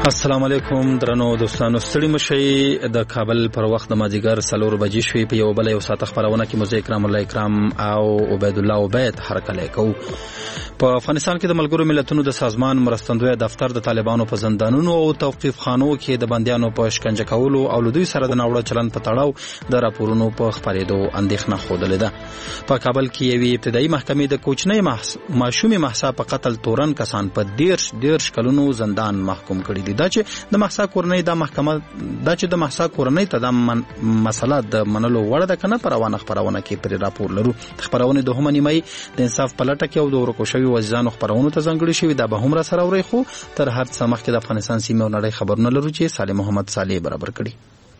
السلام علیکم درنو دوستانو، ستړي مشئ. د کابل پر وخت د مازیګر 4 بجې شوې. په یو بل یو ساعت خبرونه کې مزه اکرام الله اکرام او عبید الله عبید حرکت کوي. په افغانستان کې د ملګرو ملتونو د سازمان مرستندوی دفتر د طالبانو په زندانونو او توقيف خانو کې د بنديانو په شکنجه کولو او لدوی سره د ناوړه چلند په تړاو د راپورونو په خبرېدو اندېښنه خوده ده. په کابل کې یوې ابتدایي محکمې د کوچنۍ ماشومې مهسا په قتل تورن کسان په 13 کلونو زندان محکوم کړي دي. دا چې د مهسا کورنۍ د محکمه د مهسا کورنۍ ته د مسله د منلو وړ ده کنه. پر روانه خبرونه کې پر راپور لرو. خبرونه د هم نیمای د انصاف پلټه کې او د ورکوشوي وزیرانو خبرونه ته ځانګړي شوی. دا به هم را سره اوري. خو تر هر څه مخکې د افغانستان سیمه او نړۍ خبرونه لرو چې سالم محمد صالح برابر کړي.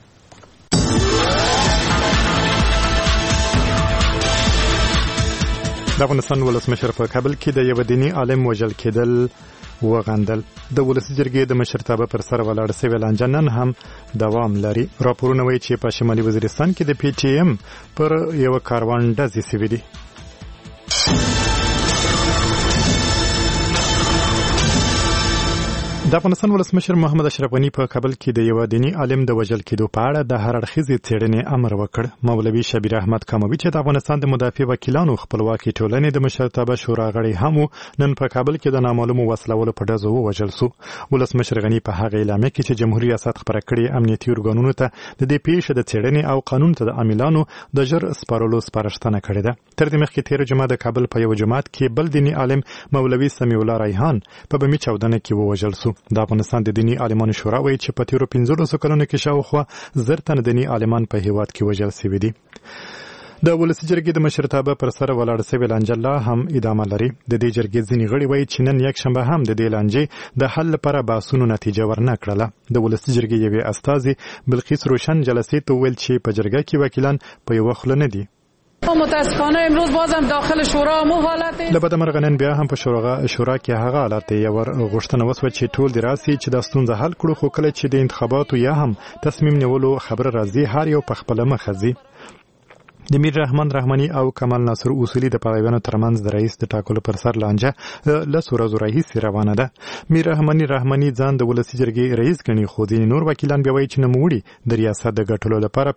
د افغانستان ولسمشر په کابل کې د یو دیني عالم وژل کېدل وغندل. د ولسي جرګې د مشرتابه پر سر ولاړ سوي لانجه نن هم دوام لري. راپورونه وایي چې په شمالي وزیرستان کې د پی ټی ایم پر یو کاروان ډزې سوي دي. د افغانستان ولسمشر محمد اشرف غني په کابل کې د یو دیني عالم د وژل کېدو په اړه د هر اړخیزې څېړنې امر وکړ. مولوي شبیر احمد کاموي چې د افغانستان د مدافع وکیلانو خپلواکي ټولنې د مشرتابه شورا غړی هم نن په کابل کې د نامعلومو وسلوالو په ډزو ووژل سو. ولسمشر غني په هغه اعلامیه کې چې جمهوریت ریاست خبره کړې امنیتي ارګانونو ته د دې پیښې د څېړنې او قانون ته د عاملانو د ژر سپارلو سپارښتنه کړې ده. تر دې مخکې تیر جمعه د کابل په یو جماعت کې بل دیني عالم مولوي سمیع الله ریحان په بمي چاودنه کې ووژل سو. د افغانستان د دینی عالمانو شورا وایي چې په تیرو 15 کلونو کې شاوخوا 1000 تنه دینی عالمان په هیواد کې وژل شوي دي. د ولسي جرګې د مشرتابه پر سر ولاړ سوي لانجه لا هم ادامه لري. د دې جرګې ځینې غړي وایي چې نن یک شنبه هم د دې لانجې د حل لپاره بحثونو نتیجه ورنه کړله. د ولسي جرګې یوې استازي بلقیس روشن جلسې ته ویل چې په جرګه کې وکیلان په یو خله نه دي. متاسفانه امروز بازم داخل شورا مو حالت لبد مرغنن بیا هم په شورا کې هغه حالت یو غوښتنه وسوه چې ټول دراسي چې د ستونزه حل کړو. خو کله چې د انتخاباتو یا هم تصمیم نیولو خبره راځي هر یو په خپل مخ ځي. د میر رحمان رحماني او کمال ناصر اصولي د پایوانو ترمنځ د رئیس د ټاکلو پر سر لانجه له ورځو راهیسې روانه ده. میر رحماني ځان د ولسي جرګې رئیس ګڼي، خو ځینې نور وکیلان بیا وایي چې نوموړي د ریاست د ګټلو لپاره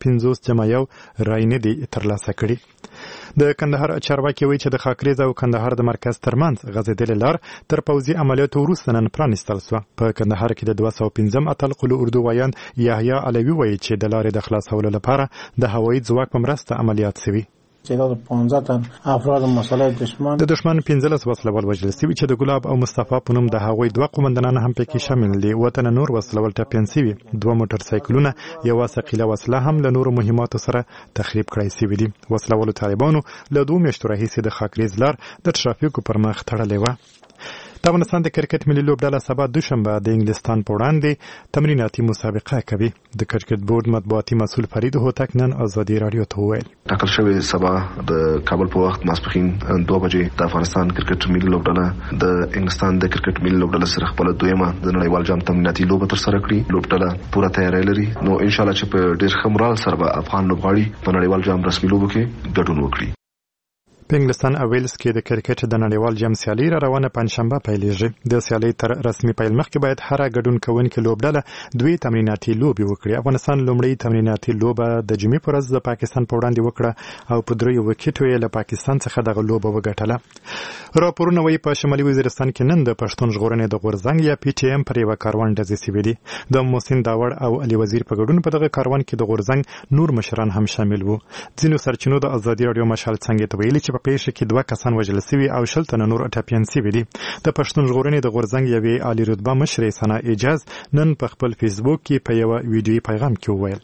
50 رای نه دي ترلاسه کړي. د کندهار چارواکي وایي چې د خاکریز او کندهار د مرکز ترمنځ غځېدلې لار تر پوځي عملیاتو وروسته نن پرانیستل سوه. په کندهار کې د 215 اتل قلو اردو ویان یحیی علوي وایي چې د لارې د خلاصولو لپاره د هوایي ځواک په مرسته عملیات سوي. تعداد 15 تن افراد مسلح دشمن د دشمن 15 وسلوال وژل شوي چې د ګلاب او مصطفی په نوم د هغوی 2 قومندانان هم پکې شامل دي. وطن نور وسلوال ټپيان شوي. 2 موټر سایکلونه یو ثقيله وسله هم له نورو مهماتو سره تخریب کړای شوي دي. وسلوالو طالبانو له 2 میاشتو راهیسې د خاکریز لار د ترافیکو پر مخ تړلې وه. د افغانستان د کرکټ ملي لوبډله سبا دوشنبه د انګلستان په وړاندې تمریناتي مسابقه کوي. د کرکټ بورډ مطبوعاتي مسؤل فرید هوتک نن ازادي رادیو ته وویل ټاکل شوی سبا د کابل په وخت ماسپښین 2 بجې د افغانستان کرکټ ملي لوبډله د انګلستان د کرکټ ملي لوبډله سره خپل دویمه د نړیوال جام تمریناتي لوبه تر سره کړي. لوبډله پوره تیاری لري. نو ان شاء الله چې په ډیر ښه مورال سره به افغان لوبغاړي په نړیوال جام رسمي لوبو کې ګډون وکړي. په انګلستان او ویلز کې د کرکټ د نړیوال جام سیالي را روانه پنځشنبه پیلېږي. د سیالي تر رسمي پیل مخکې باید هر ګډون کوونکې لوبډله 2 تمریناتي لوبې وکړي. افغانستان لومړی تمریناتي لوبه د جمعې په ورځ د پاکستان په وړاندې وکړه او په 3 وکټو یې له پاکستان څخه دغه لوبه وګټله. راپورونه وایي په شمالي وزیرستان کې نن د پښتون ژغورنې د غورځنګ یا پی ټی ایم پر یو کاروان ډزې سوي دي. د محسن داوړ او علي وزیر په ګډون په دغه کاروان کې د غورځنګ نور مشران هم شامل وو. ځینو سرچینو د ازادي رادیو مشال څنګه ته ویلي چې په پیښه کې 2 کسان وژل شوي او 10 تنه نور ټپيان شوي دي. د پښتون ژغورنې د غورځنګ یوې عالی رتبه مشرې ثنا اعجاز نن په خپل فیسبوک کې په یو ویډیویي پیغام کې وویل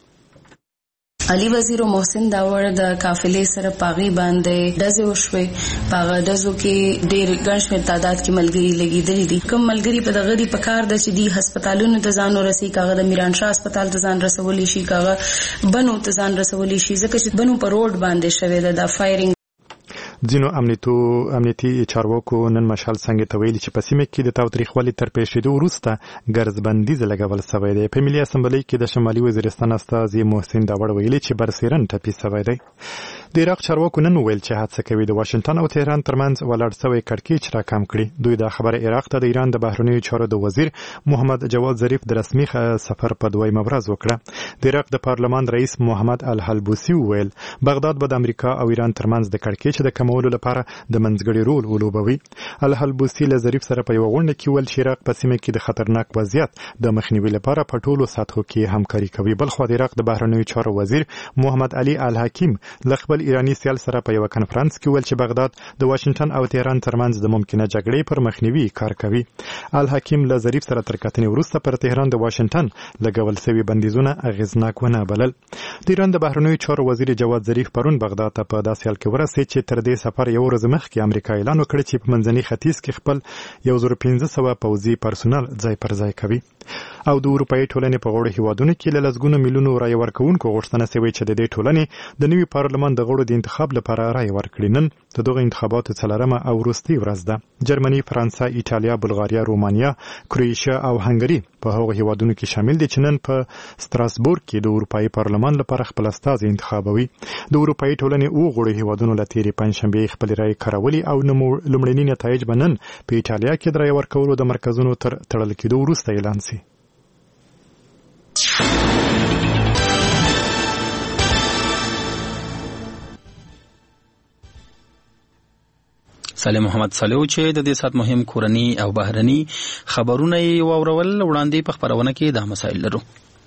علي وزیر او محسن داوړ د قافلې سره پاغي باندې دزه وشوي. پاغه دزو کې ډېر ګڼشمیر تعداد کې ملګری لګیدلې دي. کوم ملګری په دغه دی په کار د چې دی هسپتالونو ته ځان ورسي. کاغه د میران شاه هسپتال ته ځان رسولې شي. کاغه بنو ته ځان رسولې شي ځکه چې بنو په روډ باندې شوی د فایرینګ. ځینو امنیتي چارواکو نن مشال څنګه ته ویلي چې په سیمه کې د تاوتریخوالي تر پیښېدو وروسته ګرځبندیز لګول شوی دی. په ملي اسمبلی کې د شمالي وزیرستان استازي محسن داوړ ویلي چې برسیرن ټپي شوی دی. د عراق چارواکو نن ویل چې هڅه کوي د واشنگټن او تهران ترمنځ ولاړ شوی کړکېچ راکم کړي. دوی دا خبره عراق ته د ایران د بهرنیو چارو د وزیر محمد جواد ظریف د رسمي سفر په دویمه ورځ وکړه. د عراق د پارلمان رئیس محمد الحلبوسی ویل بغداد به د امریکا او ایران ترمنځ د کړکېچ د کمولو لپاره د منځګړي رول ولوبوي. الحلبوسی له ظریف سره په یو غونډه کې ویل چې عراق په سیمه کې د خطرناک وضعیت د مخنیوي لپاره په ټولو سطحو کې همکاري کوي. بلخو د عراق د بهرنیو چارو وزیر محمد علي الحکیم له خپل ایرانی سیال سره په یو کنفرانس کې ویل چې بغداد د واشنگټن او تهران ترمنځ د ممکنه جګړې پر مخنیوي کار کوي. الحکیم له ظریف سره تر کتنې وروسته پر تهران د واشنگټن لګول شوي بندیزونه اغیزناک ونه بلل. د ایران د بهرنیو چارو وزیر جواد ظریف پرون بغداد ته په داسې حال کې ورسېد چې تر دې سفر یو ورځ مخکې امریکا اعلان وکړ چې په منځني ختیځ کې خپل 1500 پوځي پرسونل ځای پر ځای کوي. او د اروپאי ټولنې په غوړو هیوادونو کې له لسګونو میلیونو رای ورکوونکو غوښتنه شوې چې د دې ټولنې د نوي پارلمان د غړو د انتخاب لپاره رای ورکړي. نن د دغه انتخاباتو څلورمه او وروستۍ ورځ ده. جرمني، فرانسه، ایټالیا، بلغاریا، رومانیا، کروئیشیا او هنګري په هغو هیوادونو کې شامل دي چې نن په ستراسبورګ کې د اروپאי پارلمان لپاره خپل استازي انتخابوي. د اروپאי ټولنې او غړو هیوادونو له تیرې پنځشنبې خپل رای کارولي او لومړني نتایج به نن په ایټالیا کې د رای ورکولو د مرکزونو تر تړل کېدو وروسته اعلان شي. صالح محمد صالح چې د دې سات مهم کورنی او بهرني خبرونه یې واورول وړاندې په خبرونه کې دا مسایل لرو.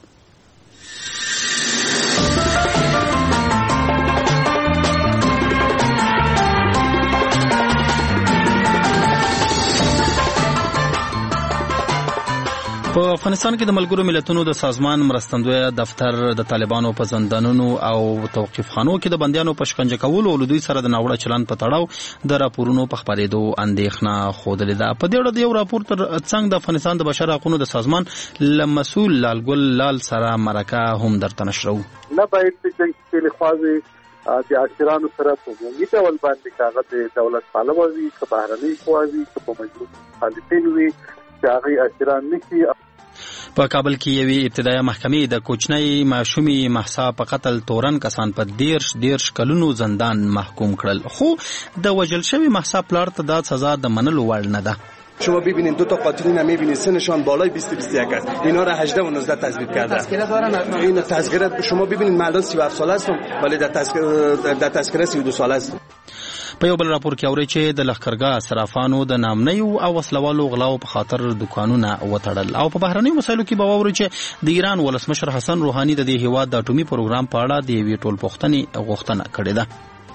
په افغانستان کې د ملګرو ملتونو د سازمان مرستندوی دفتر د طالبانو په زندانونو او توقيفخانو کې د بنديانو په شکنجه کولو او دوی سره د ناوړه چلند په تړاو د راپورونو په خپرېدو اندېښنه خوده ده. په دې اړه د یو راپور تر څنګ د افغانستان د بشر حقوقو د سازمان مسؤل لالګل لال سره مرکه هم درته نشرو. نه باید چې څه لخوازي د اسیرانو سره په عمومي ډول باندې کاغذ د دولت پالوي که بهرني قوازي که په مجلس خالصین وي چې هغه اسیران نشي. په کابل کې یوې ابتدایي محکمې د کوچنۍ ماشومې مهسا په قتل تورن کسان په 10 کلونو زندان محکوم کړل. خو د وژل شوی مهسا پلار ته دا سزا د منلو وړ نه ده. شما ببینید دو تا قاتلین هم میبینید سنشان بالای 20-21 است. اینا را 18 و 19 تثبیت کرده. تذکره دارن؟ این تذکره شما ببینید من الان 37 ساله هستم ولی در تذکره 32 ساله هستم. په یو بل راپور کې اوري چې د لښکرګاه صرافانو د نامنیو او وسلوالو غلاو په خاطر دکانونه وتړل. او په بهرنیو مسایلو کې به واوري چې د ایران ولسمشر حسن روحاني د دې هیواد د اټومي پروګرام په اړه د یوې ټولپوښتنې غوښتنه کړې ده.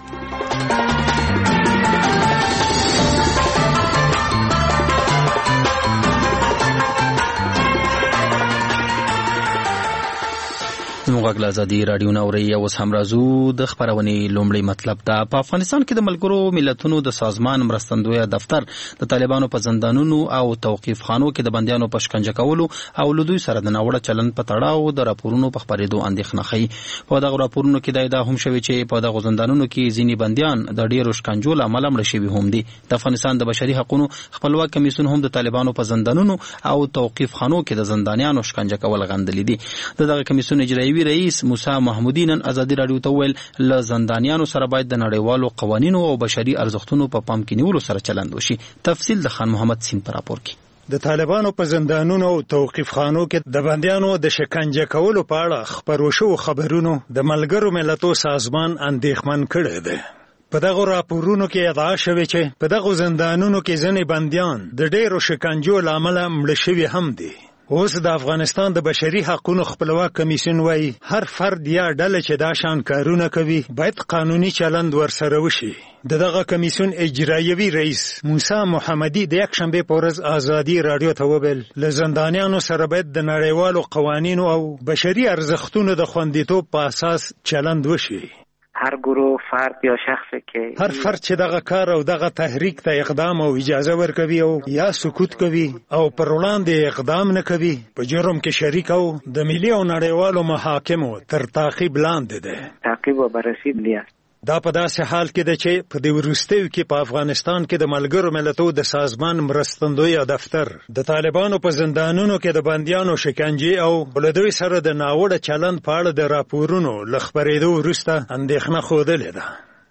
زموږ غږ ازادي رادیو نوري او سمرازو د خبرونې لومړی مطلب ده. په افغانستان کې د ملګرو ملتونو د سازمان مرستندوی دفتر د طالبانو په زندانونو او توقيفخانو کې د بنديانو په شکنجه کولو او لدوی سره د ناوړه چلند په تړاو د راپورونو په خبرېدو اندېښنه ښيي. په دغه راپورونو کې دا ادعا هم شوې چې په دغه زندانونو کې ځینې بنديان د ډېرو شکنجو له امله مړه شوي هم دي. د افغانستان د بشري حقوقو خپلواک کمیسیون هم د طالبانو په زندانونو او توقيفخانو کې د زندانیانو شکنجه کول غندلې دي. دغه کمیسیون اجرایي رئیس موسی محمودی نن ازادي رادیو ته ویل له زندانیانو سره باید د نړیوالو قوانینو او بشري ارزښتونو په پام کې نیولو سره چلند وشي. تفصیل د خان محمد سین پر راپور کې. د طالبانو په زندانونو او توقيفخانو کې د بنديانو د شکنجه کولو په اړه خبرو شو خبرونو د ملګرو ملتونو سازمان اندېښمن کړی دی. په دغه راپورونو کې ادعا شوې چې په دغه زندانونو کې ځینې بنديان د ډېرو شکنجو له امله مړه شوي هم دي. اوس د افغانستان د بشري حقوقو خپلواک کمیسیون وايي هر فرد یا ډله چې دا شان کارونه کوي باید قانوني چلند ورسره وشي. دغه کمیسیون اجرایوي رئیس موسی محمدی د یک شنبه په ورځ ازادي رادیو ته وویل له زندانیانو سره باید د نړیوالو قوانینو او بشري ارزښتونو د خوندیتوب په اساس چلند وشي. هر گروه فرد یا شخصی که هر فرد چې دغه کار او دغه تحریک ته اقدام او اجازه ورکوي او یا سکوت کوي او پر وړاندې اقدام نه کوي په جرم کې شریک او د ملي او نړیوالو محاکمو تر تعقیب لاندې ده. تعقیب و بررسی ملی است. دا په داسې حال کې ده چې په دې وروستیو کې په افغانستان کې د ملګرو ملتونو د سازمان مرستندوی دفتر د طالبانو په زندانونو کې د بنديانو شکنجه او بلدوی سره د ناوړه چلند په اړه د راپورونو له خبرېدو وروسته اندېښنه ښودلې ده.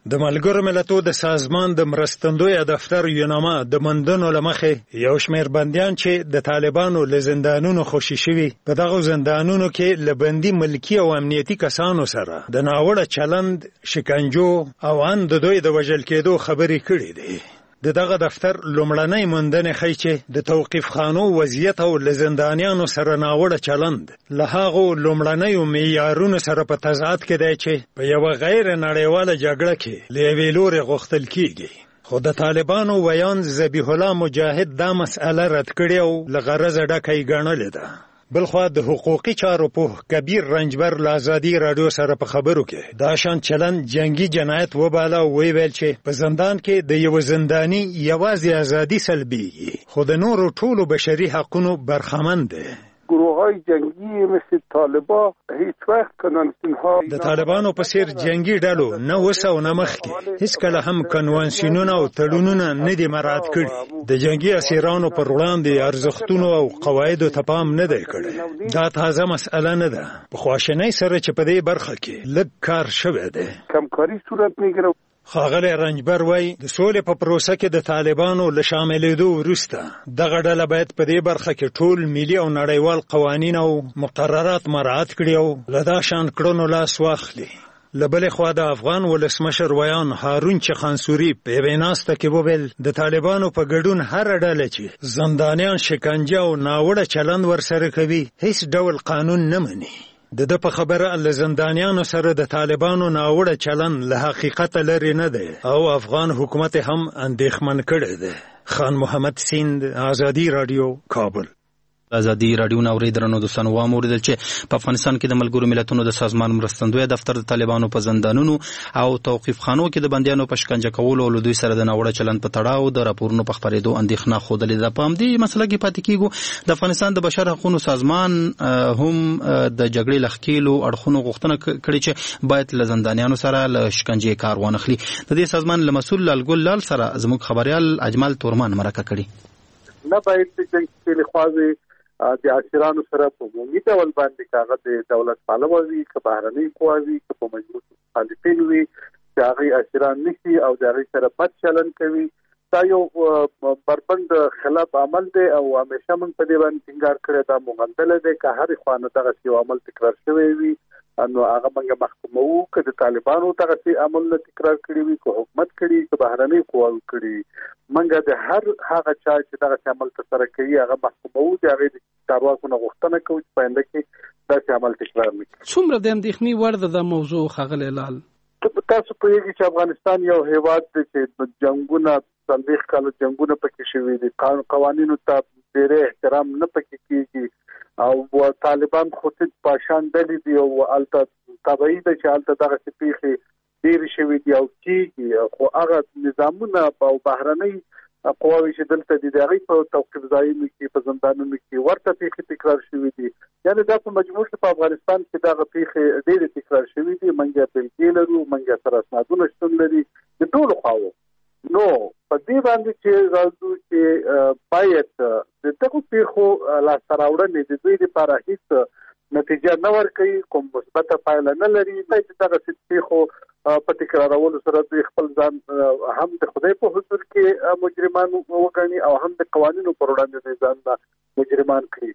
د ملګرو ملتونو د سازمان د مرستندوی دفتر یوناما د مندونو لمخې یو شمېر بندیان چې د طالبانو له زندانونو خوشي شوي په دغه زندانونو کې له بندي ملکی او امنیتي کسانو سره د ناوړه چلند، شکنجو او ان د دوی د وژل کېدو خبرې کړې دي. دغه دفتر لومړنۍ موندنې ښیي چې د توقیف خانو وضعیت او له زندانیانو سره ناوړه چلند له هغو لومړنیو معیارونو سره په تضاد کې دی چې په یوه غیر نړیواله جګړه کې له یوې لورې غوښتل کېږي. خو د طالبانو ویان ذبیح الله مجاهد دا مسئله رد کړې او له غرضه ډکه یې ګڼلې ده. بلخوا د حقوقي چارو پوه کبیر رنجبر له ازادي راډیو سره په خبرو کې دا شان چلند جنگي جنایت وباله او ویل چې په زندان کې د یو زنداني یوازې ازادي سلبیږي خو د نورو ټولو بشري حقوقو برخمن دی. گروه‌های جنگی مثل طالبان هیڅ وخت کنوانسیون‌ها د طالبانو په څیر جنگي ډلو نه وسه او نه مخکې هیڅ کله هم کنوانسیونونه او تړونونه نه دي مراعات کړي. د جنگي اسیرانو پر وړاندې ارزښتونو او قواعدو ته پام نه دی کړی. دا تازه مسئله نه ده. په خواشینۍ سره چې په دې برخه کې لږ کار شوی دی. کمکاري صورت می‌گیره. ښاغلی رنجبر وایي د سولې په پروسه کې د طالبانو له شاملېدو وروسته دغه ډله باید په دې برخه کې ټول ملي او نړیوال قوانین او مقررات مراعات کړي او له دا شان کړنو لاس واخلي. له بلې خوا د افغان ولسمشر ویان هارون چخانسوري په یوې ناسته کې وویل د طالبانو په ګډون هره ډله چې زندانیان شکنجه او ناوړه چلند ورسره کوي هیڅ ډول قانون نه مني. د په خبره له زندانیانو سره د طالبانو ناوړه چلند له حقیقت لري نه دی او افغان حکومت هم اندېښمن کړی دی. خان محمد سیند، آزادي راډیو، کابل. ازادي راډیو نو ریدرنو دوستانو واوریدل چې په افغانستان کې د ملګرو ملتونو د سازمان مرستندوی دفتر د طالبانو په زندانونو او توقیف خانو کې د بندیانو په شکنجه کولو او دوی سره د ناوړه چلند په تړاو د راپورونو په خبرېدو اندېښنه خوده ده. په همدې مسله کې پاتې کېږو د افغانستان د بشر حقوقو سازمان هم د جګړې لخکېلو اړخونو غوښتنه کړې چې باید له زندانیانو سره له شکنجې کار وانخلي. د دې سازمان له مسؤل لالګل لال سره زموږ خبريال اجمل تورمان مرکه کړي. نه باید چې خواږه د اسیرانو سره په عمومي ډول باندې کاغه د دولت پالو وي که بهرنۍ قواوي که په مجبور مخالفین وي چې هغه اسیران نشي او د هغه سره بد چلند کوي. دا یو بربند خلاف عمل دی او همیشه موږ په دې باندې ټینګار کړی دا مغندل دی که هر خوانه دغه یو عمل تکرار شوی وي نو هغه موږ محکومو که د طالبانو دغه عمل تکرار کړی وي که حکومت کړي که بهرنۍ قواوي کړي موږ د هر هغه چا چې دغه عمل تر کوي هغه محکومو د هغه کاروانونه غوښتنه کوي چې پاینده کې داسې عمل تکرار نکړي. څومره د اندېښنې وړ ده موضوع ښاغلی لال؟ تاسو پوهیږئ چې افغانستان یو هیواد دی چې جنگونه 40 کاله جنگونه پکې شوي دي. قوانینو ته ډېر احترام نه پکې کېږي او طالبان خود پاشان دي دي او الته طبيعي ده چې الته دغه پیښې ډېر شوي دي او کېږي خو هغه نظامونه او بهرنۍ قواوی چې دلته د دغه په توقیف ځایونو کې په زندانونو کې ورته پیښې تکرار شوې دي. یعنی دا په مجموع په افغانستان کې دغه پیښې ډېرې تکرار شوې دي. منګه بلګې لرو، منګه سره اسنادونه شتون لري د ټولو خواو. نو په دې باندې چې راځو چې باید د دغه پیښو لاسته راوړنې د دوی لپاره هیڅ نتیجه نه ورکوي، کوم مثبت پایله نه لري. چې دغه پیښو په تکرارولو سره دوی خپل ځان هم د خدای په حضور کې مجرمان وګڼي او هم د قوانینو پر وړاندې د ځان مجرمان کړي.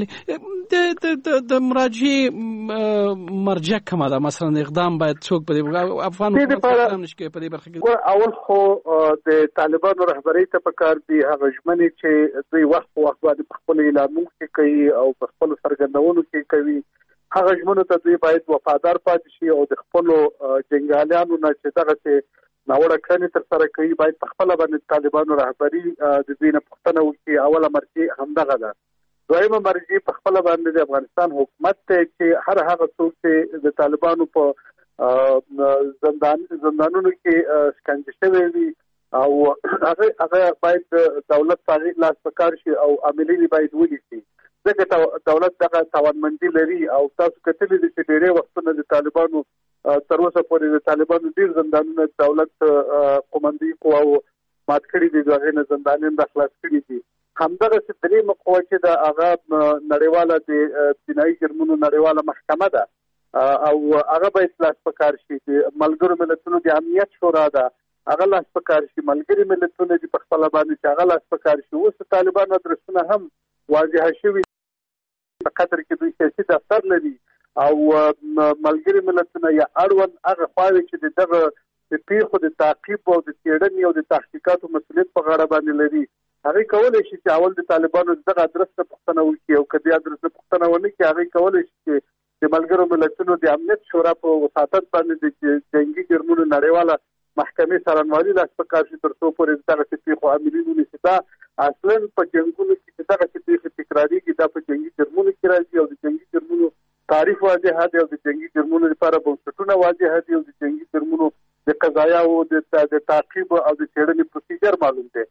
بله د مراجعې مرجع کومه ده؟ مثلا اقدام باید څوک په دې افغان حکومت اقدام نشي په دې برخه کې؟ اول خو د طالبانو رهبرۍ ته پکار دي هغه ژمنې چې دوی وخت په وخت باندې په خپل اعلانونو کې کوي او په خپل څرګندونو کې کوي هغه ژمنو ته دوی باید وفادار پاتې شي او د خپل جنګیالانو نه چې دغه ناوړه کړنې تر سره کوي باید په خپل باندې طالبانو رهبري د دوی نه پوښتنه وکړي. اوله مرجع همدغه ده. دویمه مرجع په خپل باندې د افغانستان حکومت ته چې هر هغه څوک چې د طالبانو په زندانونو کې شکنجه شوی وي او هغه باید دولت تاریخ لاس پکار شي او عملي باید ونیسي. ځکه دولت دغه توانمندي لري او تاسو کتلې دي چې ډېری وختونه د طالبانو تر اوسه پورې د طالبانو ډېر زندانونه دولت قومندي قواو مات کړي دي، دغه نه زندانیان د خلاص کړي دي. همدغه درېیمه قوه چې د هغه نړیواله د جنایي جرمونو نړیواله محکمه ده او هغه باید لاس پکار شي چې ملګرو ملتونو د امنیت شورا ده هغه لاس پکار شي ملګری ملتونو د په خپل باندې چې هغه لاس پکار شي اوس طالبان ادرسونه هم واضح شوي په قطر کې دوی سیاسي دفتر لري او ملګری ملتونه یا اړوند هغه خواوې چې دغه د پیښو د تعقیب او د څېړنې او د تحقیقاتو مسؤلیت په غاړه باندې لري هغه کولای شي چې اول د طالبانو دغه ادرس ته پوښتنه وکړي او کدی ادرس ته پوښتنه ونه کړي هغه کولای شي چې د ملګرو ملتونو د امنیت شورا په وساتت باندې د جنگي جرمونو نړیواله محکمې څارنوالي لاس پکار شي تر څو پورې دغه پیښو عاملین ونیسي دا اصلا په جنګونو کې دغه پیښې تکراریږي دا په جنگي جرمونو کې راځي او د جنگي جرمونو تعریف واضح دی او د جنگي جرمونو لپاره بنسټونه واضح دي او د جنگي جرمونو د قضایا او د تعقیب او د څېړنې پروسیجر معلوم دی.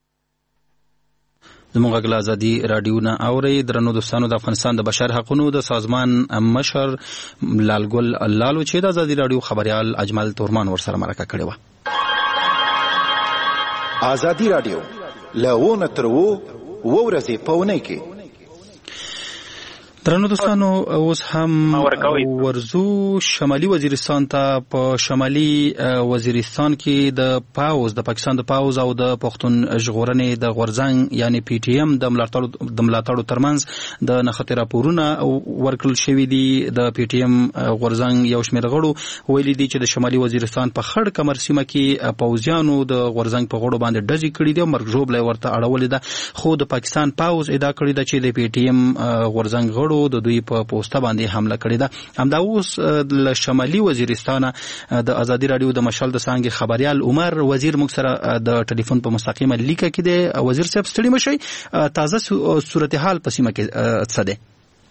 زموږ غږ له ازادي راډیو نه اورئ. درنو دوستانو، د افغانستان د بشر حقونو د سازمان مشر لالګل لالو چې د ازادي راډیو خبريال اجمل تورمان ورسره مرکه کړې وه. ازادي راډیو له تر ورځې په اونۍ کې درنو دوستانو اوس هم ورزو شمالي وزیرستان ته. په شمالي وزیرستان کې د پاوز د پاکستان د پاوز او د پښتون ژغورنې د غورځنګ یعنی پی ټی ایم د ملاتړو ترمنځ د نښتې راپورونه ورکړل شوي دي. د پی ټی ایم غورځنګ یو شمېر غړو ویلي دي چې د شمالي وزیرستان په خړ کمر سیمه کې پوځیانو د غورځنګ په غړو باندې ډزې کړې دي او مرګ ژوبله ورته اړولې ده، خو د پاکستان پاوز ادعا کړې ده چې د پی ټی ایم غورځنګ غړو د دوی په پوسټه باندې حمله کړې ده. همدا اوس له شمالي وزیرستان د ازادي راډیو د مشال د څانګې خبريال عمر وزیر موږ سره د ټلیفون په مستقیمه لیکه کې دی. وزیر صاحب ستړي مشئ، تازه صورتحال په سیمه کې څه دی؟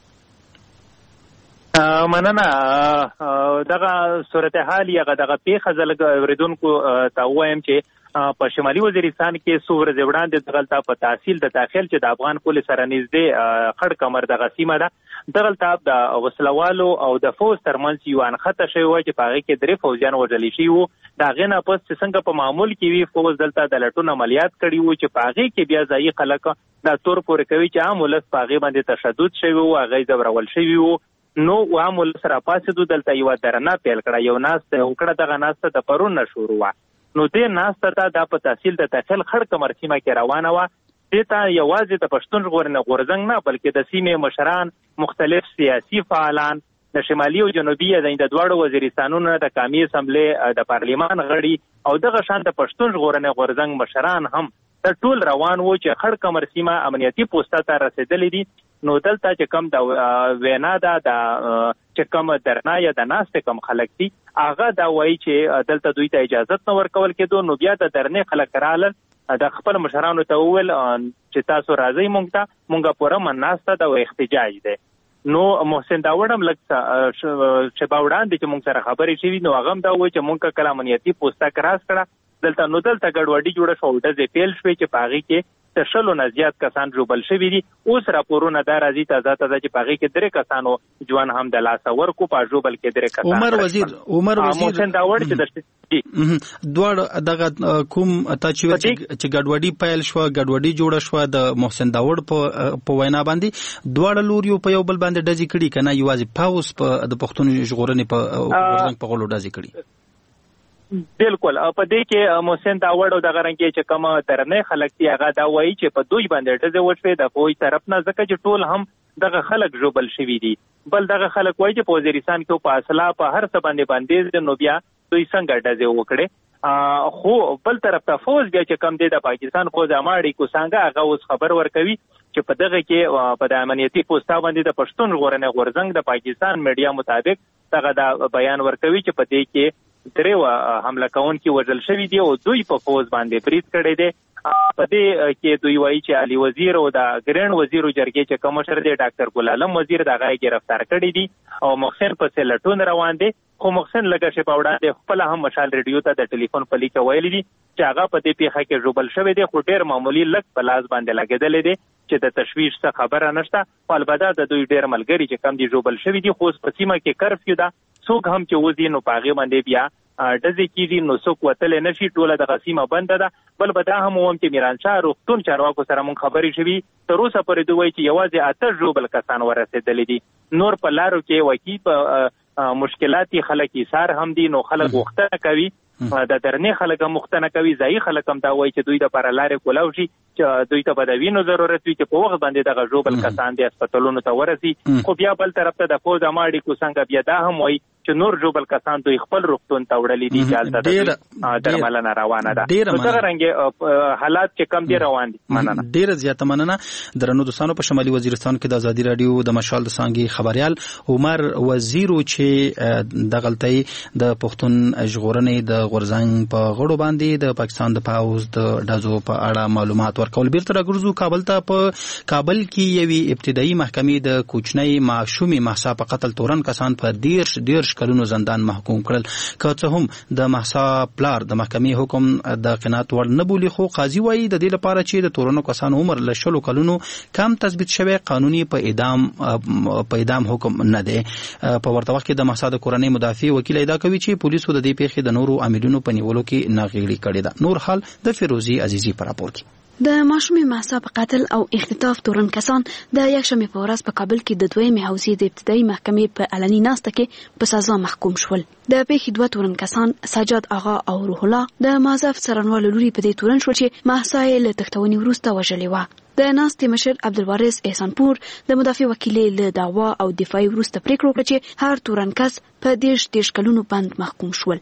مننه. دغه صورتحال یا دغه پیښه زلګ اوریدونکو ته وایم چې په شمالي وزیرستان کې څو ورځې وړاندې دغلته په تحصیل د داخل چې د افغان پولیس سره نږدې خړ کمر دغه سیمه ده، دغلته د وسلوالو او د فوج ترمنځ یو انخته شوی و چې په هغې کې 3 فوجیان وژلي شوي وو. د هغې نه پس چې څنګه په معمول کې وي فوج دلته د لټون عملیات کړي وو چې په هغې کې بیا ځایي خلک دا تور پورې کوي چې عام ولس په هغې باندې تشدد شوی وو، هغې ځورول شوي وو. نو عام ولس راپاڅېدو، دلته یوه درنه پیل کړه، یو ناسته وکړه. دغه ناسته د پرون نه شروع وه. نو دې ناسته ته دا په تحصیل د داخل خړ کمر سیمه کې روانه وه. دې ته یوازې د پښتون ژغورنې غورځنګ نه بلکې د سیمې مشران، مختلف سیاسي فعالان، د شمالي او جنوبي د دواړو وزیرستانونو د قومي اسمبلې د پارلیمان غړي او دغه شان د پښتون ژغورنې غورځنګ مشران هم د ټول روان وو چې خړ کمر سیمه امنیتي پوسټه ته رسېدلې دي. نو دلته چې کم د وینا ده د چې کم درنا یا د ناستې کم خلک دي هغه دا وایي چې دلته دوی ته اجازت نه ورکول کېدو. نو بیا د درنې خلک رالل، د خپل مشرانو ته وویل چې تاسو راځئ مونږ ته، مونږه پوره من ناسته ده او احتجاج دی. نو محسن داوړ هم لږ شېبه وړاندې چې مونږ سره خبرې شوي نو هغه هم دا وایي چې مونږ کله امنیتي پوسټه کراس کړه دلته، نو دلته ګډوډي جوړه شوه او ډزې پیل شوې چې په هغې کې د 100 نه زیات کسان ژوبل شوي دي. اوس راپورونه دا راځي تازه چې په هغې کې 3 کسانو ژوند هم د لاسه ورکو، په ژوبل کې 3 کسان. عمر وزیر محسن داوړ چې دواړه دغه کوم تا چې ګډوډي پیل شوه، ګډوډي جوړه شوه د محسن داوړ په وینا باندې دواړه لوریو په یو بل باندې ډزې کړي که نه یوازې پاوس د پښتون ژغورنې په غورځنګ په غولو ډزې کړي؟ بالکل. په دې کې محسن داوړ او دغه رنګ چې کوم درنې خلک دي هغه دا وایي چې په دوی باندې ډزې وشوې د فوج طرف نه، ځکه چې ټول هم دغه خلک ژوبل شوي دي. بل دغه خلک وایي چې په وزیرستان کې په اصله په هر څه باندې باندې نو بیا دوی څنګه ډزې وکړې. خو بل طرف ته فوج بیا چې کم دی د پاکستان فوج اماړي کو څنګه هغه اوس خبر ورکوي چې په دغه کې په د امنیتي پوسټه باندې د پښتون ژغورنې غورځنګ د پاکستان میډیا مطابق دغه دا بیان ورکوي چې په دې کې 3 حمله کوونکي وژل شوي دي او دوی په فوج باندې برید کړی دی. په دې کې دوی وایي چې علي وزیر او د ګرین وزیرو جرګې چې کمشر دی ډاکټر ګل عالم وزیر دغه گرفتار کړی دي او محسن پسې لټون روان دي. خو محسن لږه شپه وړاندې خپل هم مشال ریډیو ته د ټلیفون په لیکه ویلي دي چې هغه په دې پیښه کې ژوبل شوی دی، خو ډېر معمولي لږ په لاس باندې لګېدلی دی چې د تشویش څه خبره نشته. خو البته د دوی ډېر ملګري چې کم دي ژوبل شوي دي، خو اوس په سیمه کې کرفیو ده، څوک هم چې وځي نو په هغې باندې بیا ډزې کېږي، نو څوک وتلی نه شي، ټوله دغه سیمه بنده ده. بل به دا هم ووایم چې میرانشاه روغتون چارواکو سره مونږ خبرې شوي، تر اوسه پورې دوی وایي چې یوازې 8 ژوبل کسان ورسېدلي دي، نور په لارو کې وکي مشکلات خلک ایثار هم دي نو خلک غوښتنه کوي د درنې خلک هم غوښتنه کوي ځایي خلک هم دا وایي چې دوی د پر لارې کولاو شي چې دوی ته به د وینو ضرورت وي چې په وخت باندې دغه ژوبل کسان د هسپتالونو ته ورسي خو بیا بل طرف ته د پوز اماړي کو څنګه بیا دا هم وایي چې نور ژوبل کسان دوی خپل روغتون ته وړلي دي چې درملنه روانه ده دغه رنګ حالات چې کم دي روان دي. مننه ډیره زیاته مننه. درنو دوستانو په شمالي وزیرستان کې د ازادي رادیو د مشال د سانګي خبريال عمر وزیرو چې د غلطۍ د پښتون ژغورنې د غورزنګ په غړو باندې د پاکستان د پاوز د ډازو په اړه معلومات ورکول. بیرته راګرځو کابل ته. په کابل کې یوې ابتدایي محکمې د کوچنۍ معشومې مهسا په قتل تورن کسان په 10 کلونو زندان محکوم کړل. که څه هم د مهسا پلار د محکمې حکم د قناعت وړ نه بولي خو قاضي وایي د دې لپاره چې د تورنو کسانو عمر له 10 کلونو کم تثبیت شوی قانوني په اعدام حکم نه دی. په ورته وخت کې د مهسا د کورنۍ مدافع وکیل ادعا کوي چې پولیسو د دې پیښې د نورو عاملونو په نیولو کې ناغېړي کړې ده. نور حال د فیروزي عزیزي پر راپور کې. د ماشومې مهسا په قتل او اختطاف تورن کسان د یکشنبې په ورځ په کابل کې د دویمې حوزې د ابتدایي محکمې په علني ناسته کې په سزا محکوم شول. د پیښې 2 تورن کسان سجاد آغا او روح الله د مازف څارنوال لوري په دې تورن شو چې مهسا یې له تښتونې وروسته وژلې وه. د ناستې مشر عبدالوارث احسانپور د مدافع وکیلې له دعوا او دفاعي وروسته پریکړه وکړه چې هر تورن کس په 10 کلونو بند محکوم شول.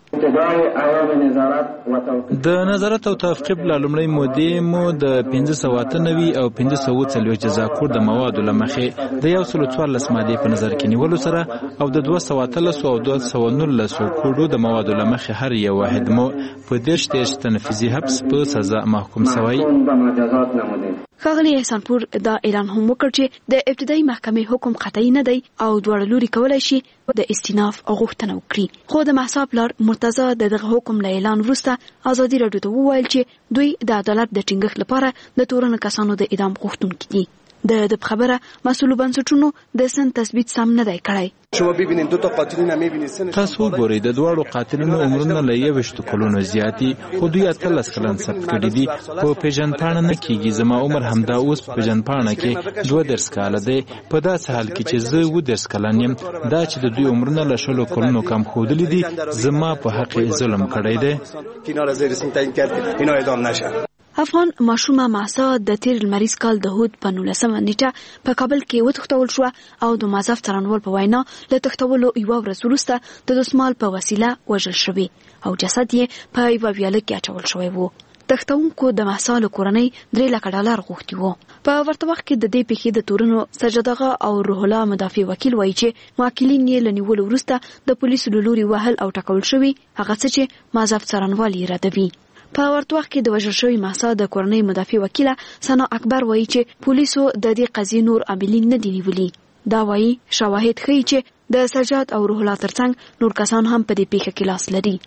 د نظارت او تعقیب له لومړۍ مودې مو د 598 او 540 جزا کور د موادو لمخې د 114 مادې په نظر کې نیولو سره او د 213 او 219 کوډو د موادو لمخې هر یو واحد مو په 10 تنفیذي حبس په سزا محکوم شوی. ښاغلي احسانپور دا اعلان هم وکړ چې د ابتدایي محکمې حکم قطعي نه دی او دواړه لوري کولای شي د استیناف غوښتنه وکړي. خو د مهسا پلار مرتضی دغه حکم له اعلان وروسته ازادي راډیو ته وویل چې دوی د عدالت د ټینګښت لپاره د تورن کسانو د اعدام غوښتونکي دي. د خبره مسؤلو بنسټونو د سن تثبیت سم نه دی کړی. شما ببینید دو تا قاتلین هم میبینید سنشون تاسو ګورئ د دواړو قاتلینو عمرونه له 21 کلونو زیاتی خو دوی 13 کلن ثبت کړي دي. په پیژنپاڼه نه کیږي. زما عمر همدا اوس په پیژنپاڼه کې 32 کاله دی. په داسې حال کې چې زه 10 کلن یم دا چې د دوی عمرونه له 10 کلونو کم ښودلي دي زما په حق ظلم کړی دی. کنار زیر سن تعیین کرد اینا اعدام نشه. افغان ماشومه مهسا د تیر لمریز کال د هود په 19 نیټه په کابل کې وتښتول شو او د مازف څارنوال په وینا له تښتولو یوه ورځ وروسته د دسمال په وسیله وژل شوی او جسد یې په یوه ویاله کې اچول شوی و. تښتونکو د مهسا له کورنۍ 3 لک ډالر غوښتي وو. په ورته وخت کې د دې پیښې د تورنو سجاد آغا او روح الله مدافع وکیل وایي چې موکلین یې له نیولو وروسته د پولیسو له لوري وهل او ټکول شوي هغه څه چې مازف څارنوال یې ردوي. په ورته وخت کې د وژل شوي مهسا د کورنۍ مدافع وکیله ثنا اکبر وایي چې پولیسو د دې قضیې نور عاملین نه دي نیولي. دا وایي شواهد ښیي چې د سجاد او روح الله ترڅنګ نور کسان هم په دې پیښه کې لاس لري.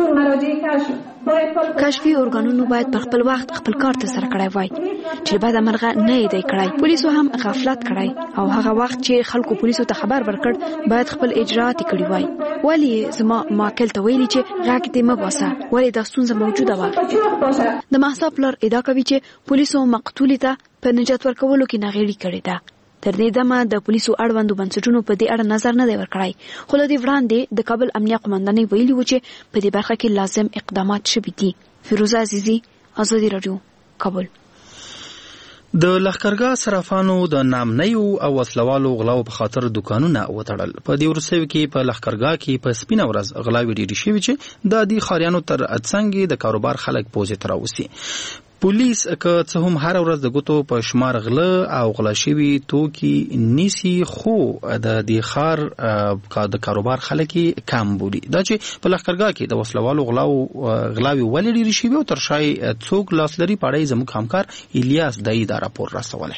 کشفي ارګانونو باید په خپل وخت خپل کار ته سره کړی وای چې بعد مرغه نه دی کړی. پولیسو هم غفلت کړی او هغه وخت چې خلکو پولیسو ته خبر ورکړ باید خپل اجرات کړی وای. ولی زما ماکل ته ویلي چې راک دې مباسه ولی دا ستونزه موجوده وه. د مهسا پلار ادعا کوي چې پولیسو مقتولې ته په نجات ورکولو کې ناغېړي کړې ده. تر دې دمه د پولیسو اړوندو بنسټونو په دې اړه نظر نه دی ورکړی. خو له دې وړاندې د کابل امنیه قومندانۍ ویلي و چې په دې برخه کې لازم اقدامات شوي دي. فیروزه عزیزي، ازادي راډیو، کابل. د لښکرګاه صرافانو د نامنیو او وسلوالو غلاو په خاطر دکانونه وتړل. په دې وروستیو کې په لښکرګاه کې په سپینه ورځ غلاوې ډېرې شوي چې د دې ښاریانو تر څنګ د کاروبار خلک پوزې ته راوستي. پولیس که څه هم هر ورځ د ګوتو په شمار غله او غلا شوي توکي نیسي خو د دې ښار د کاروبار خلک کم بولي. دا چې په لښکرګاه کې د وسلوالو غلاوې ولې ډېرې شوي او تر شای څوک لاس لري په اړه زموږ همکار الیاس دای دا راپور راسولی.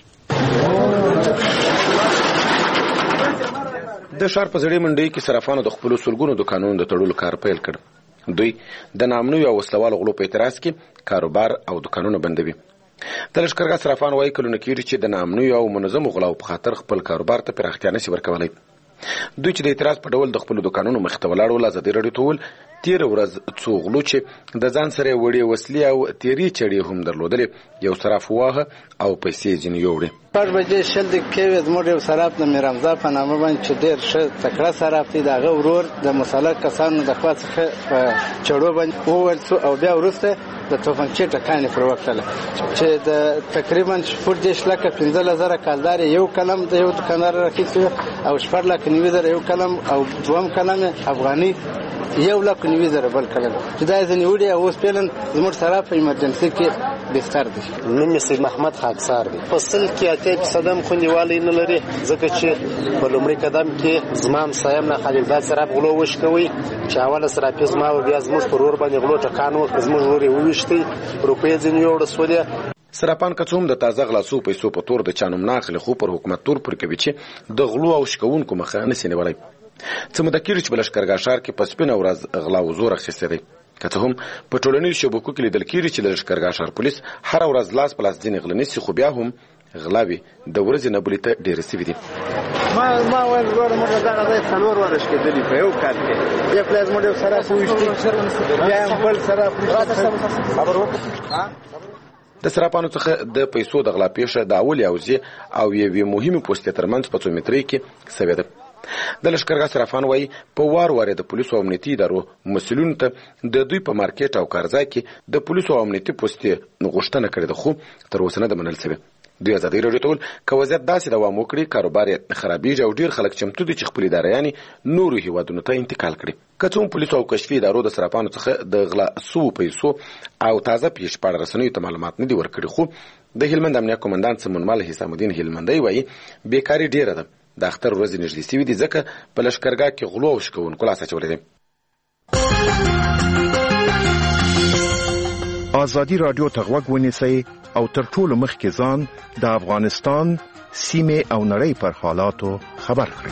د ښار په زړې منډۍ کې صرافانو د خپلو سلګونو دکانونو د تړلو کار پیل کړ. دوی د نامنیو او وسلوالو غلو په اعتراض کې کاروبار او دکانونه بندوي. د لښکرګاه صرافان وایي کلونه کېږي چې د نامنیو او منظمو غلاو په خاطر خپل کاروبار ته پراختیا نشي ورکولی. دوی چې د اعتراض په ډول د خپل دوکانونو مخ ته ولاړ ول. ازادي راډیو ته وویل تیر ورځ څو غلو چې د ځان سره وړې وسلې او تیری چړې هم درلودلې یو صراف واهه او پیسې ځینې یوړې. 8 بجې شل دقیقې زموږ یو صراف د میرامزا په نامه باندې چې ډېر ښه تکړه صراف دی، د هغه ورور د مسلک کسانو د خوا څخه په چړو باندې وویل څو او بیا وروسته د توپنچې ټکانې پر وکړله چې د تقریبا 15,000 کالدار یو کلم د یو دکاندار راخیستو او 4,90,000 یو کلم او دوم کلم افغاني 1,90,000 بل کلم چې دا ځنې وړي او اوس پیلن زموږ صراف په ایمرجنسي کې بستر دی. نوم یې سید محمد خاکسار دی. په سل کې 8% خوندیوالی نه لري ځکه چې په لومړي قدم کې زما همسایم نه خلیلزاد صراف غلو وشکوي چې اوله صرافي زما و بیا زموږ پر ور باندې غلو ټکان وکړ، زموږ ور یې وویشتي، روپۍ ځینې یوړه سولې. صرافان که څه هم د تازه غلاسو پیسو په تور د چا نوم نه اخلي، خو پر حکومت تور پورې کوي چې د غلو او شکوونکو مخه نسي نیولی. څه موده کېږي چې په لښکرګاه ښار کې په سپینه ورځ غلا او زور اخیستی دی. که څه هم په ټولنیزو شبکو کې لیدل کېږي چې د لښکرګاه ښار پولیس هره ورځ لاس په لاس ځینې غله نیسي، خو بیا هم غلاوې د ورځې نه بلې ته ډېرې سوي دي. ما ویل وروره موږ دغه ځای 4 ورځې شکېدلي په یو کال کې. یو پلای زموږ یو صراف وویشتي، بیا هم بل صراف خبر وکړو. د صرافانو څخه د پیسو د غلا پیښه د اولې اوزې او یوې مهمې پوستې ترمنځ په 100 مترۍ کې سوې ده. د لښکرګاه صرافان وایي په وار وار د پولیسو او امنیتي ادارو مسؤلینو ته د دوی په مارکیټ او کارځای کې د پولیسو او امنیتي پوستې غوښتنه کړې ده، خو تر اوسه نه ده منل سوې. دوی ازادي راډیو ته وویل که وضعیت داسې دوام وکړي کاروبار یې خرابېږي او ډېر خلک چمتو دي چې خپل ادارهیانې نورو هیوادونو ته انتقال کړي. که څه هم پولیسو او کشفي ادارو د صرافانو څخه د غلا سوو پیسو او تازه پیښې په اړه رسنیو ته معلومات نه دي ورکړي، خو د هلمند امنیه قومندان سمونمل حسام الدین هلمندی وایي بیکاري ډېره ده، د اختر ورځې نږدې سوي دي ځکه په لښکرګاه کې غلو او شکوونکو لاس اچولی دی. ازادي راډیو ته غوږ ونیسئ او تر ټولو مخکې ځان د افغانستان سیمې او نړۍ پر حالاتو خبر کړئ.